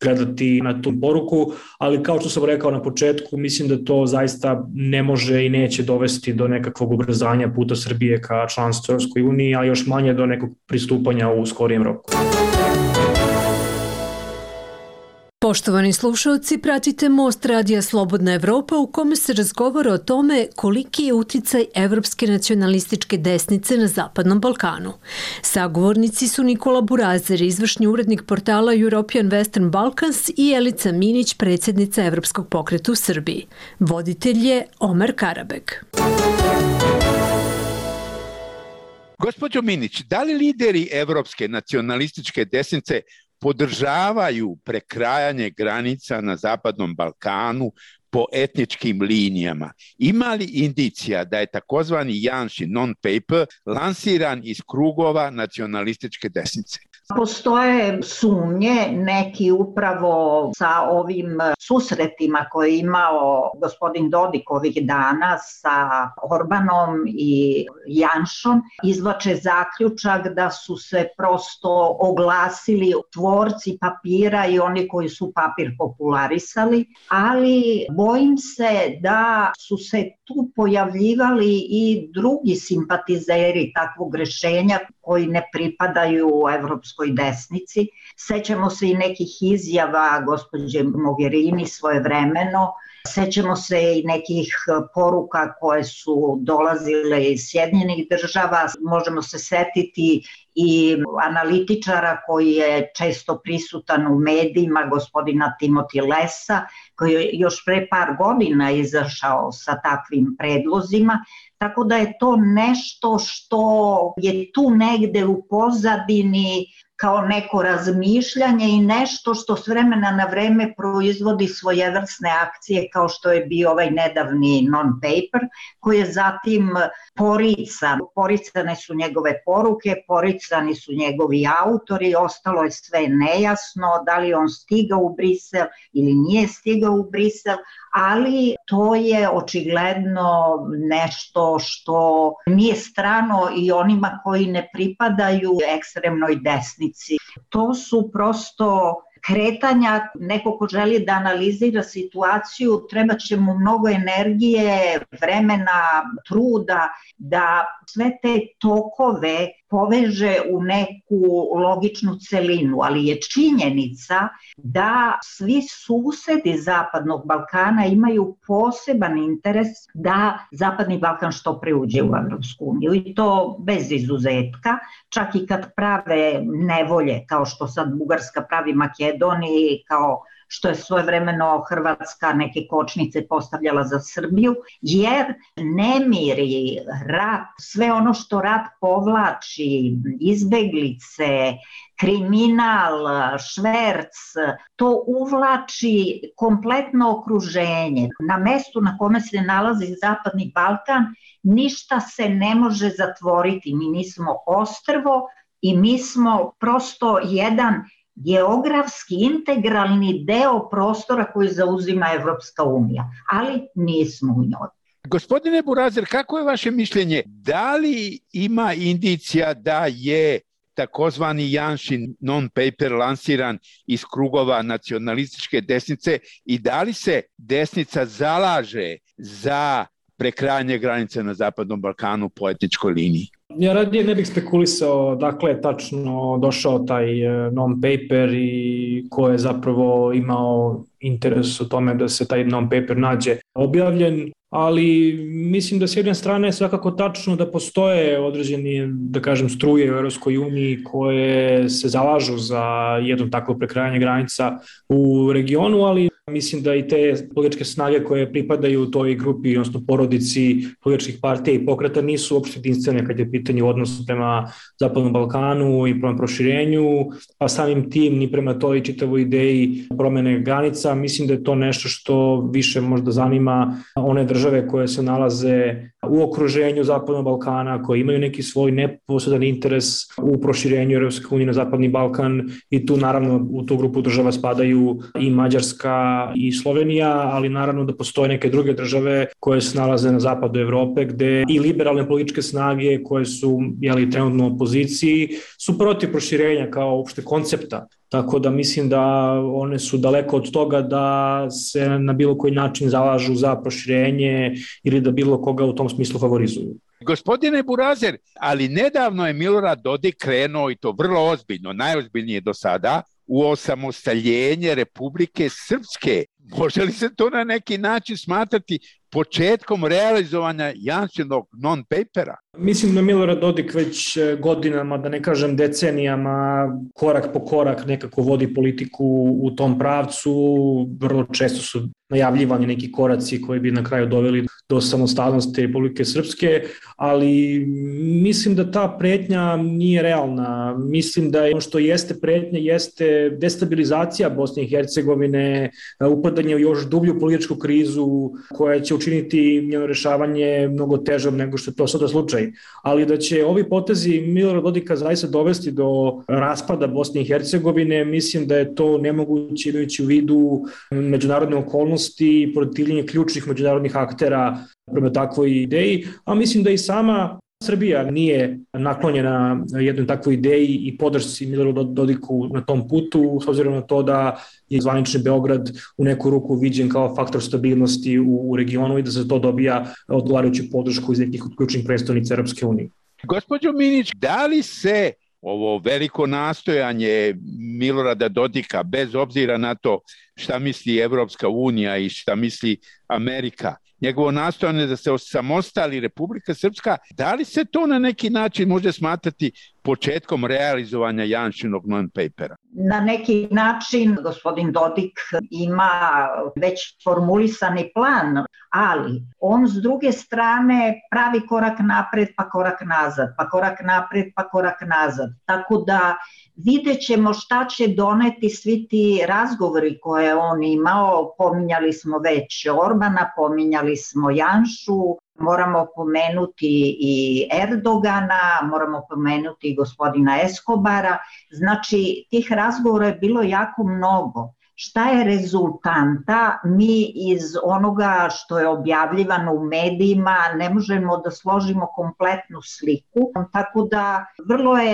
gledati na tu poruku, ali kao što sam rekao na početku, mislim da to zaista ne može i neće dovesti do nekakvog ubrzanja puta Srbije ka članstvu u Europskoj uniji, a još manje do nekog pristupanja u skorijem roku. Poštovani slušalci, pratite Most radija Slobodna Evropa u kome se razgovara o tome koliki je uticaj evropske nacionalističke desnice na Zapadnom Balkanu. Sagovornici su Nikola Burazer, izvršni urednik portala European Western Balkans, i Elica Minić, predsjednica Evropskog pokreta u Srbiji. Voditelj je Omer Karabeg. Gospođo Minić, da li lideri evropske nacionalističke desnice podržavaju prekrajanje granica na Zapadnom Balkanu po etničkim linijama? Ima li indicija da je takozvani Janšin non-paper lansiran iz krugova nacionalističke desnice? Postoje sumnje, neki upravo sa ovim susretima koje je imao gospodin Dodik ovih dana sa Orbanom i Janšom, izvlače zaključak da su se prosto oglasili tvorci papira i oni koji su papir popularisali, ali bojim se da su se tu pojavljivali i drugi simpatizeri takvog rešenja koji ne pripadaju evropskoj desnici. Sećamo se i nekih izjava gospođe Mogherini svojevremeno, sećamo se i nekih poruka koje su dolazile iz Sjedinjenih država, možemo se setiti i analitičara koji je često prisutan u medijima, gospodina Timothy Lessa, koji je još pre par godina izašao sa takvim predlozima, tako da je to nešto što je tu negde u pozadini kao neko razmišljanje i nešto što s vremena na vreme proizvodi svojevrsne akcije kao što je bio ovaj nedavni non-paper koji je zatim porican. Poricane su njegove poruke, poricani su njegovi autori, ostalo je sve nejasno da li on stigao u Brisel ili nije stigao u Brisel, ali to je očigledno nešto što nije strano i onima koji ne pripadaju ekstremnoj desnici. To su prosto kretanja, neko ko želi da analizira situaciju, treba će mu mnogo energije, vremena, truda da sve te tokove poveže u neku logičnu celinu, ali je činjenica da svi susedi Zapadnog Balkana imaju poseban interes da Zapadni Balkan što pre uđe u Evropsku uniju i to bez izuzetka, čak i kad prave nevolje kao što sad Bugarska pravi Makedoniji, kao što je svojevremeno Hrvatska neke kočnice postavljala za Srbiju, jer nemiri, rat, sve ono što rat povlači, izbeglice, kriminal, šverc, to uvlači kompletno okruženje. Na mestu na kome se nalazi Zapadni Balkan ništa se ne može zatvoriti. Mi nismo ostrvo i mi smo prosto jedan geografski integralni deo prostora koji zauzima Evropska unija, ali nismo u njoj. Gospodine Burazer, kako je vaše mišljenje? Da li ima indicija da je takozvani Janšin non-paper lansiran iz krugova nacionalističke desnice i da li se desnica zalaže za prekrajanje granice na Zapadnom Balkanu po etničkoj liniji? Ja radije ne bih spekulisao dakle je tačno došao taj non-paper i ko je zapravo imao interes u tome da se taj non-paper nađe objavljen, ali mislim da s jedne strane je svakako tačno da postoje određeni, da kažem, struje u Europskoj uniji koje se zalažu za jedno takvo prekrajanje granica u regionu, ali mislim da i te političke snage koje pripadaju toj grupi, odnosno porodici političkih partija i pokreta nisu uopšte jedinstvene kad je pitanje odnosa prema Zapadnom Balkanu i prema proširenju, pa samim tim ni prema toj čitavoj ideji promene granica. Mislim da je to nešto što više možda zanima one države koje se nalaze u okruženju Zapadnog Balkana, koje imaju neki svoj neposredan interes u proširenju Europske unije na Zapadni Balkan i tu naravno u tu grupu država spadaju i Mađarska i Slovenija, ali naravno da postoje neke druge države koje se nalaze na zapadu Evrope gde i liberalne političke snage koje su jeli, trenutno u opoziciji su protiv proširenja kao uopšte koncepta tako da mislim da one su daleko od toga da se na bilo koji način zalažu za proširenje ili da bilo koga u tom smislu favorizuju. Gospodine Burazer, ali nedavno je Milorad Dodik krenuo, i to vrlo ozbiljno, najozbiljnije do sada, u osamostaljenje Republike Srpske. Može li se to na neki način smatrati početkom realizovanja Janšinog non-papera? Mislim da Milorad Dodik već godinama, da ne kažem decenijama, korak po korak nekako vodi politiku u tom pravcu. Vrlo često su najavljivani neki koraci koji bi na kraju doveli do samostalnosti Republike Srpske, ali mislim da ta pretnja nije realna. Mislim da ono što jeste pretnja jeste destabilizacija Bosne i Hercegovine, upadanje u još dublju političku krizu koja će učiniti njeno rešavanje mnogo težom nego što je to sada slučaj. Ali da će ovi potezi Milorada Dodika zaista dovesti do raspada Bosne i Hercegovine, mislim da je to nemoguće imajući u vidu međunarodne okolnosti i protivljenje ključnih međunarodnih aktera prema takvoj ideji, a mislim da i sama Srbija nije naklonjena jednoj takvoj ideji i podršci Miloradu Dodiku na tom putu, s obzirom na to da je zvanični Beograd u neku ruku viđen kao faktor stabilnosti u, u regionu i da se to dobija odgovarajuću podršku iz nekih ključnih predstavnica Europske unije. Gospođo Minić, da li se ovo veliko nastojanje Milorada Dodika, bez obzira na to šta misli Evropska unija i šta misli Amerika, njegovo nastojanje da se osamostali Republika Srpska, da li se to na neki način može smatrati početkom realizovanja Janšinog non-papera? Na neki način gospodin Dodik ima već formulisani plan, ali on s druge strane pravi korak napred pa korak nazad, pa korak napred pa korak nazad. Tako da vidjet ćemo šta će doneti svi ti razgovori koje on imao. Pominjali smo već Orbana, pominjali smo Janšu, moramo pomenuti i Erdogana, moramo pomenuti i gospodina Eskobara. Znači, tih razgovora je bilo jako mnogo. Šta je rezultanta? Mi iz onoga što je objavljivano u medijima ne možemo da složimo kompletnu sliku, tako da vrlo je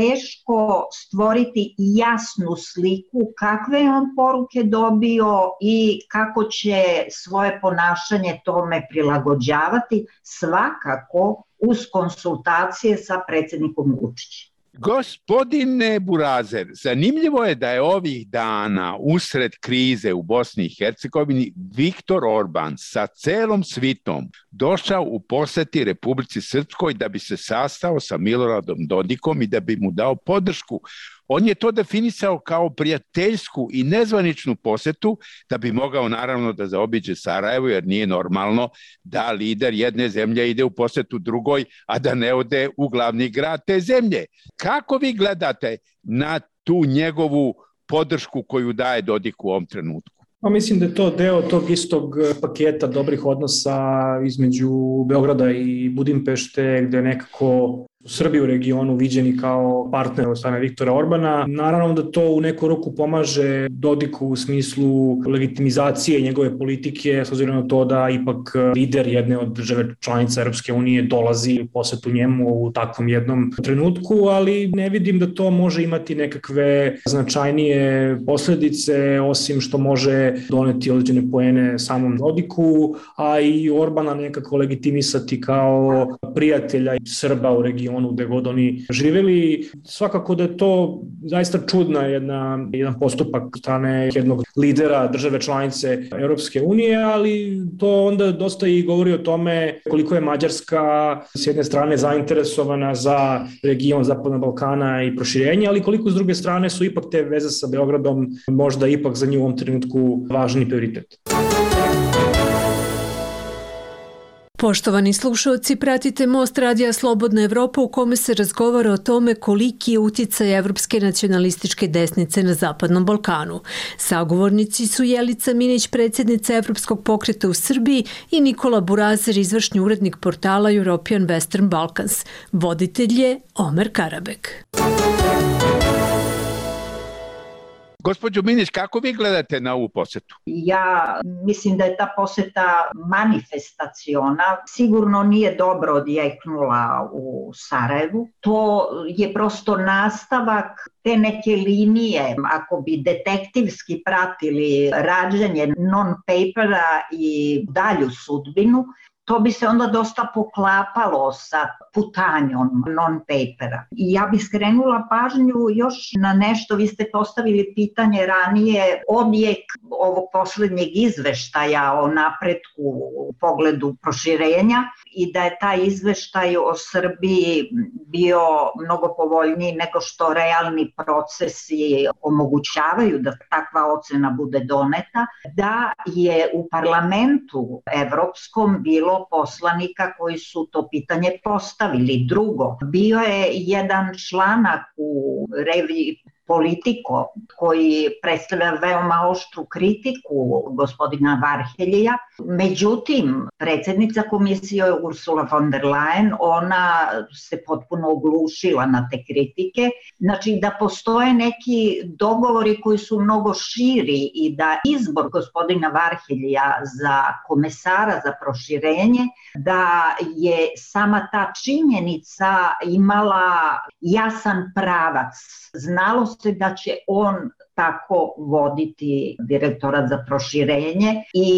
teško stvoriti jasnu sliku kakve je on poruke dobio i kako će svoje ponašanje tome prilagođavati, svakako uz konsultacije sa predsjednikom Vučićem. Gospodine Burazer, zanimljivo je da je ovih dana usred krize u Bosni i Hercegovini Viktor Orban sa celom svitom došao u poseti Republici Srpskoj da bi se sastao sa Miloradom Dodikom i da bi mu dao podršku. On je to definisao kao prijateljsku i nezvaničnu posetu da bi mogao naravno da zaobiđe Sarajevo, jer nije normalno da lider jedne zemlje ide u posetu drugoj, a da ne ode u glavni grad te zemlje. Kako vi gledate na tu njegovu podršku koju daje Dodik u ovom trenutku? Pa mislim da je to deo tog istog paketa dobrih odnosa između Beograda i Budimpešte, gde nekako Srbi u regionu viđeni kao partner od strane Viktora Orbana. Naravno da to u neku ruku pomaže Dodiku u smislu legitimizacije njegove politike, s obzirom na to da ipak lider jedne od države članica Europske unije dolazi u posetu njemu u takvom jednom trenutku, ali ne vidim da to može imati nekakve značajnije posledice, osim što može doneti određene poene samom Dodiku, a i Orbana nekako legitimisati kao prijatelja Srba u regionu gde god oni živeli. Svakako da je to zaista čudna jedna, jedan postupak strane jednog lidera države članice Europske unije, ali to onda dosta i govori o tome koliko je Mađarska s jedne strane zainteresovana za region Zapadnog Balkana i proširenje, ali koliko s druge strane su ipak te veze sa Beogradom možda ipak za nju u ovom trenutku važni prioritet. Poštovani slušalci, pratite Most radija Slobodna Evropa u kome se razgovara o tome koliki je uticaj evropske nacionalističke desnice na Zapadnom Balkanu. Sagovornici su Jelica Minić, predsjednica Evropskog pokreta u Srbiji, i Nikola Burazer, izvršni urednik portala European Western Balkans. Voditelj je Omer Karabek. Gospođo Minić, kako vi gledate na ovu posetu? Ja mislim da je ta poseta manifestaciona, sigurno nije dobro odjeknula u Sarajevu. To je prosto nastavak te neke linije, ako bi detektivski pratili rađanje non-papera i dalju sudbinu, to bi se onda dosta poklapalo sa putanjom non-papera. I ja bih skrenula pažnju još na nešto, vi ste postavili pitanje ranije, odjek ovog poslednjeg izveštaja o napretku u pogledu proširenja i da je taj izveštaj o Srbiji bio mnogo povoljniji nego što realni procesi omogućavaju da takva ocena bude doneta, da je u parlamentu evropskom bilo poslanika koji su to pitanje postavili. Drugo, bio je jedan članak u reviji Politico koji predstavlja veoma oštru kritiku gospodina Varheljija. Međutim, predsjednica komisije Ursula von der Leyen, ona se potpuno oglušila na te kritike. Znači da postoje neki dogovori koji su mnogo širi i da izbor gospodina Varheljija za komesara za proširenje, da je sama ta činjenica imala jasan pravac. Znalo se da će on tako voditi direktorat za proširenje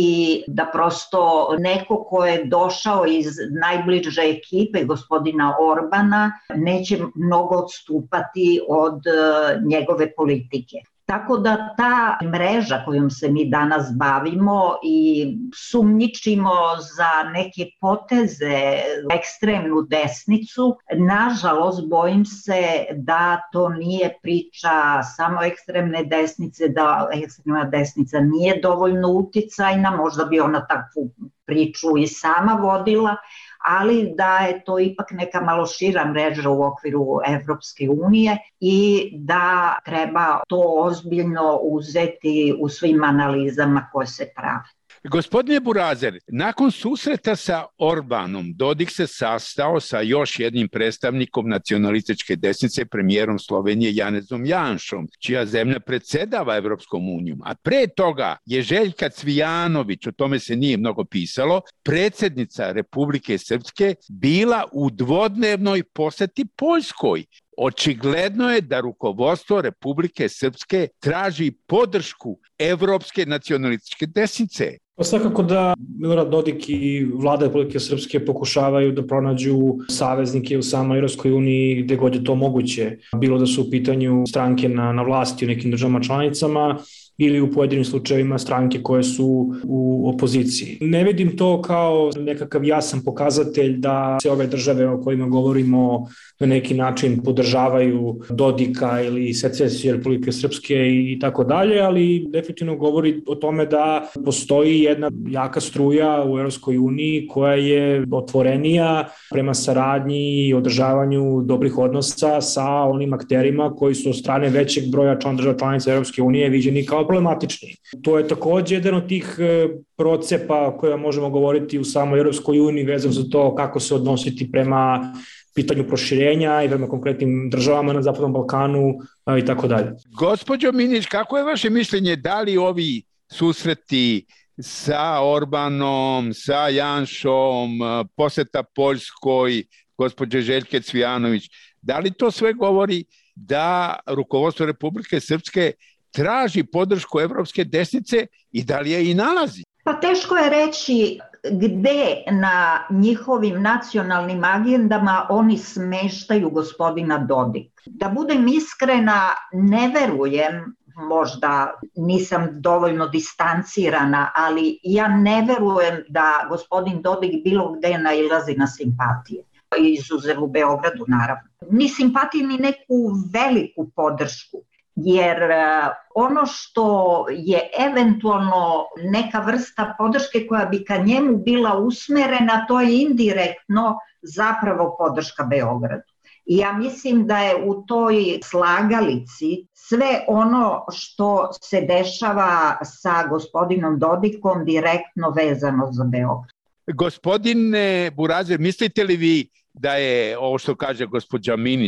i da prosto neko ko je došao iz najbliže ekipe gospodina Orbana neće mnogo odstupati od njegove politike. Tako da ta mreža kojom se mi danas bavimo i sumnjičimo za neke poteze ekstremnu desnicu, nažalost bojim se da to nije priča samo ekstremne desnice, da ekstremna desnica nije dovoljno uticajna, možda bi ona takvu priču i sama vodila, ali da je to ipak neka malo šira mreža u okviru Evropske unije i da treba to ozbiljno uzeti u svim analizama koje se prave. Gospodine Burazer, nakon susreta sa Orbanom, Dodik se sastao sa još jednim predstavnikom nacionalističke desnice, premijerom Slovenije Janezom Janšom, čija zemlja predsedava Evropskom unijom. A pre toga je Željka Cvijanović, o tome se nije mnogo pisalo, predsjednica Republike Srpske, bila u dvodnevnoj poseti Poljskoj. Očigledno je da rukovodstvo Republike Srpske traži podršku Evropske nacionalističke desnice. Pa svakako da Milorad Dodik i vlada Republike Srpske pokušavaju da pronađu saveznike u samoj Evropskoj uniji gde god je to moguće. Bilo da su u pitanju stranke na, na vlasti u nekim državama članicama ili u pojedinim slučajevima stranke koje su u opoziciji. Ne vidim to kao nekakav jasan pokazatelj da se ove države o kojima govorimo na neki način podržavaju Dodika ili secesiju Republike Srpske i tako dalje, ali definitivno govori o tome da postoji jedna jaka struja u Evropskoj uniji koja je otvorenija prema saradnji i održavanju dobrih odnosa sa onim akterima koji su od strane većeg broja član država članica Evropske unije viđeni kao problematični. To je takođe jedan od tih procepa koja možemo govoriti u samoj Evropskoj uniji vezano za to kako se odnositi prema pitanju proširenja i prema konkretnim državama na Zapadnom Balkanu i tako dalje. Gospođo Minić, kako je vaše mišljenje, da li ovi susreti sa Orbanom, sa Janšom, poseta Poljskoj, gospođe Željke Cvijanović, da li to sve govori da rukovodstvo Republike Srpske traži podršku evropske desnice i da li je i nalazi? Pa teško je reći gde na njihovim nacionalnim agendama oni smeštaju gospodina Dodika. Da budem iskrena, ne verujem, možda nisam dovoljno distancirana, ali ja ne verujem da gospodin Dodik bilo gde nailazi na simpatije. Izuzev u Beogradu, naravno. Ni simpatije, ni neku veliku podršku. Jer ono što je eventualno neka vrsta podrške koja bi ka njemu bila usmerena, to je indirektno zapravo podrška Beogradu. I ja mislim da je u toj slagalici sve ono što se dešava sa gospodinom Dodikom direktno vezano za Beograd. Gospodine Burazer, mislite li vi da je ovo što kaže gospođa Minić,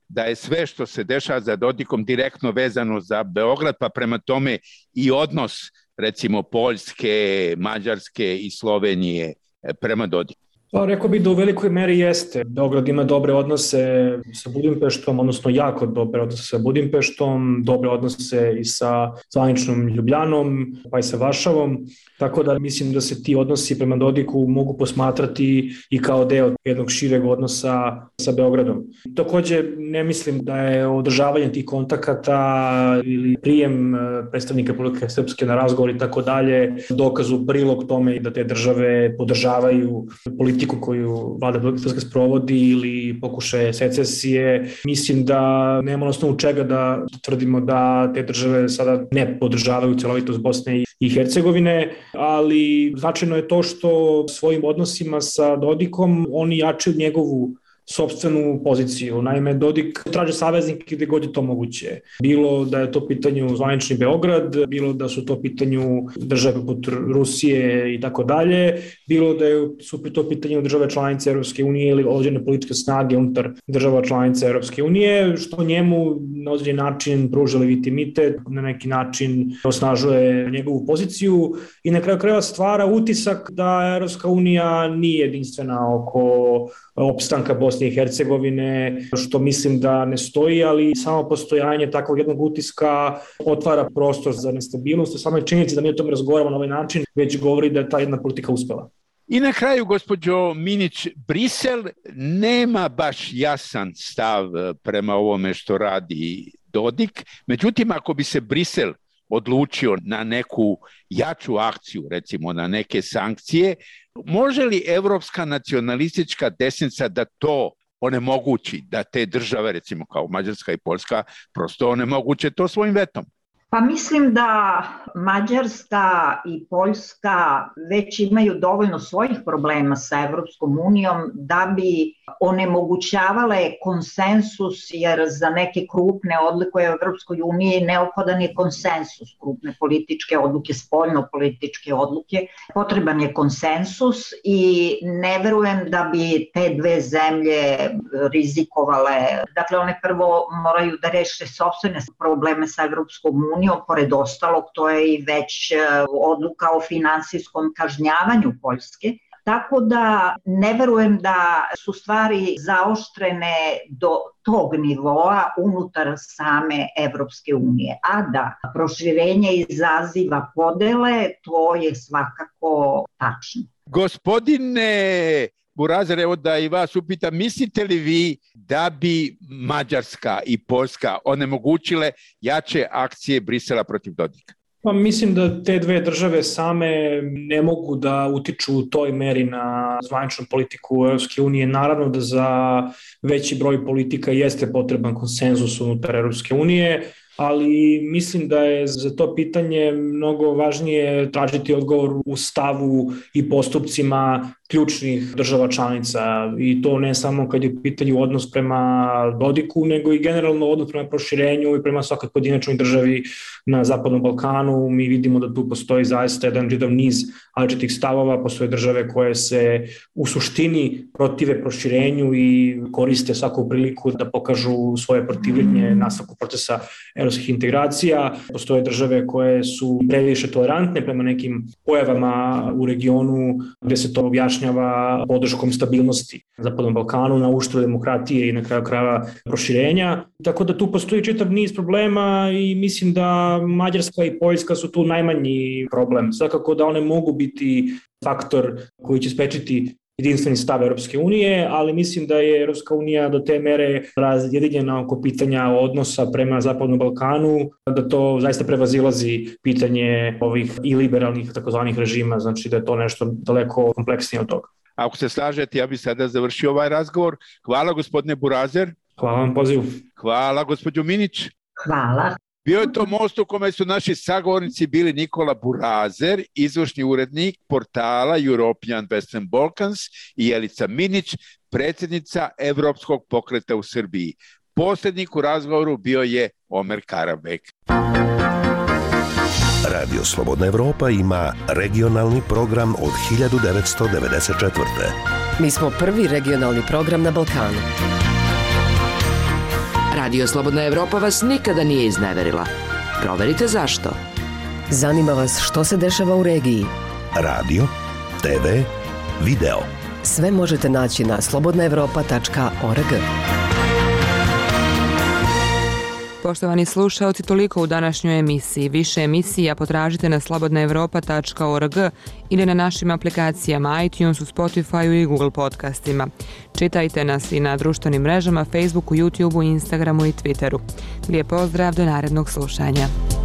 da je sve što se dešava za Dodikom direktno vezano za Beograd, pa prema tome i odnos recimo Poljske, Mađarske i Slovenije prema Dodiku? Pa, rekao bih da u velikoj meri jeste. Beograd ima dobre odnose sa Budimpeštom, odnosno jako dobre odnose sa Budimpeštom, dobre odnose i sa zvaničnom Ljubljanom, pa i sa Varšavom. Tako da mislim da se ti odnosi prema Dodiku mogu posmatrati i kao deo jednog šireg odnosa sa Beogradom. Takođe, ne mislim da je održavanje tih kontakata ili prijem predstavnika Republike Srpske na razgovor i tako dalje dokaz u prilog tome da te države podržavaju politiku koju vlada Republike Srpske sprovodi ili pokušaje secesije. Mislim da nema na osnovu čega da tvrdimo da te države sada ne podržavaju celovitost Bosne i Hercegovine, ali značajno je to što svojim odnosima sa Dodikom oni jačaju njegovu sopstvenu poziciju. Naime, Dodik traže saveznike gde god je to moguće. Bilo da je to pitanju zvanični Beograd, bilo da su to pitanju države poput Rusije i tako dalje, bilo da su to pitanju države članice Europske unije ili određene političke snage unutar država članice Europske unije, što njemu na određen način pruža legitimitet, na neki način osnažuje njegovu poziciju i na kraju krajeva stvara utisak da Europska unija nije jedinstvena oko opstanka Bosne i Hercegovine, što mislim da ne stoji, ali samo postojanje takvog jednog utiska otvara prostor za nestabilnost. U samoj činjenici da mi o tome razgovaramo na ovaj način već govori da je ta jedna politika uspela. I na kraju, gospođo Minić, Brisel nema baš jasan stav prema ovome što radi Dodik. Međutim, ako bi se Brisel odlučio na neku jaču akciju, recimo na neke sankcije, može li evropska nacionalistička desnica da to onemogući, da te države, recimo kao Mađarska i Poljska, prosto onemoguće to svojim vetom? Pa mislim da Mađarska i Poljska već imaju dovoljno svojih problema sa Evropskom unijom da bi onemogućavale konsensus, jer za neke krupne odluke u Evropskoj uniji neophodan je konsensus, krupne političke odluke, spoljno-političke odluke. Potreban je konsensus i ne verujem da bi te dve zemlje rizikovale. Dakle, one prvo moraju da reše sopstvene probleme sa Evropskom unijom, pored ostalog, to je i već odluka o finansijskom kažnjavanju Poljske. Tako da ne verujem da su stvari zaoštrene do tog nivoa unutar same Evropske unije. A da proširenje izaziva podele, to je svakako tačno. Gospodine Burazer, evo da i vas upitam, mislite li vi da bi Mađarska i Poljska onemogućile jače akcije Brisela protiv Dodika? Pa mislim da te dve države same ne mogu da utiču u toj meri na zvaničnu politiku Europske unije. Naravno da za veći broj politika jeste potreban konsenzus unutar Europske unije, ali mislim da je za to pitanje mnogo važnije tražiti odgovor u stavu i postupcima ključnih država članica, i to ne samo kad je u pitanju odnos prema Dodiku, nego i generalno odnos prema proširenju i prema svakoj pojedinačnoj državi na Zapadnom Balkanu. Mi vidimo da tu postoji zaista jedan čitav niz različitih stavova, postoje države koje se u suštini protive proširenju i koriste svaku priliku da pokažu svoje protivljenje nastavku procesa evropskih integracija. Postoje države koje su previše tolerantne prema nekim pojavama u regionu gde se to objašnjava podrškom stabilnosti na Zapadnom Balkanu, na uštrb demokratije i na kraju krajeva proširenja. Tako da tu postoji čitav niz problema i mislim da Mađarska i Poljska su tu najmanji problem. Svakako da one mogu biti faktor koji će sprečiti jedinstveni stav Europske unije, ali mislim da je Europska unija do te mere razjedinjena oko pitanja odnosa prema Zapadnom Balkanu, da to zaista prevazilazi pitanje ovih i liberalnih takozvanih režima, znači da je to nešto daleko kompleksnije od toga. Ako se slažete, ja bih sada završio ovaj razgovor. Hvala gospodine Burazer. Hvala vam pozivu. Hvala gospođo Minić. Hvala. Bio je to most u kome su naši sagovornici bili Nikola Burazer, izvršni urednik portala European Western Balkans, i Jelica Minić, predsjednica Evropskog pokreta u Srbiji. Poslednik u razgovoru bio je Omer Karabek. Radio Slobodna Evropa ima regionalni program od hiljadu devetsto devedeset četvrte. Mi smo prvi regionalni program na Balkanu. Radio Slobodna Evropa vas nikada nije izneverila. Proverite zašto. Zanima vas što se dešava u regiji? Radio, te ve, video. Sve možete naći na slobodna evropa tačka org. Poštovani slušaoci, toliko u današnjoj emisiji. Više emisija potražite na slobodna evropa tačka org ili na našim aplikacijama iTunesu, Spotifyu i Google podcastima. Čitajte nas i na društvenim mrežama Facebooku, YouTubeu, Instagramu i Twitteru. Lijep pozdrav, do narednog slušanja.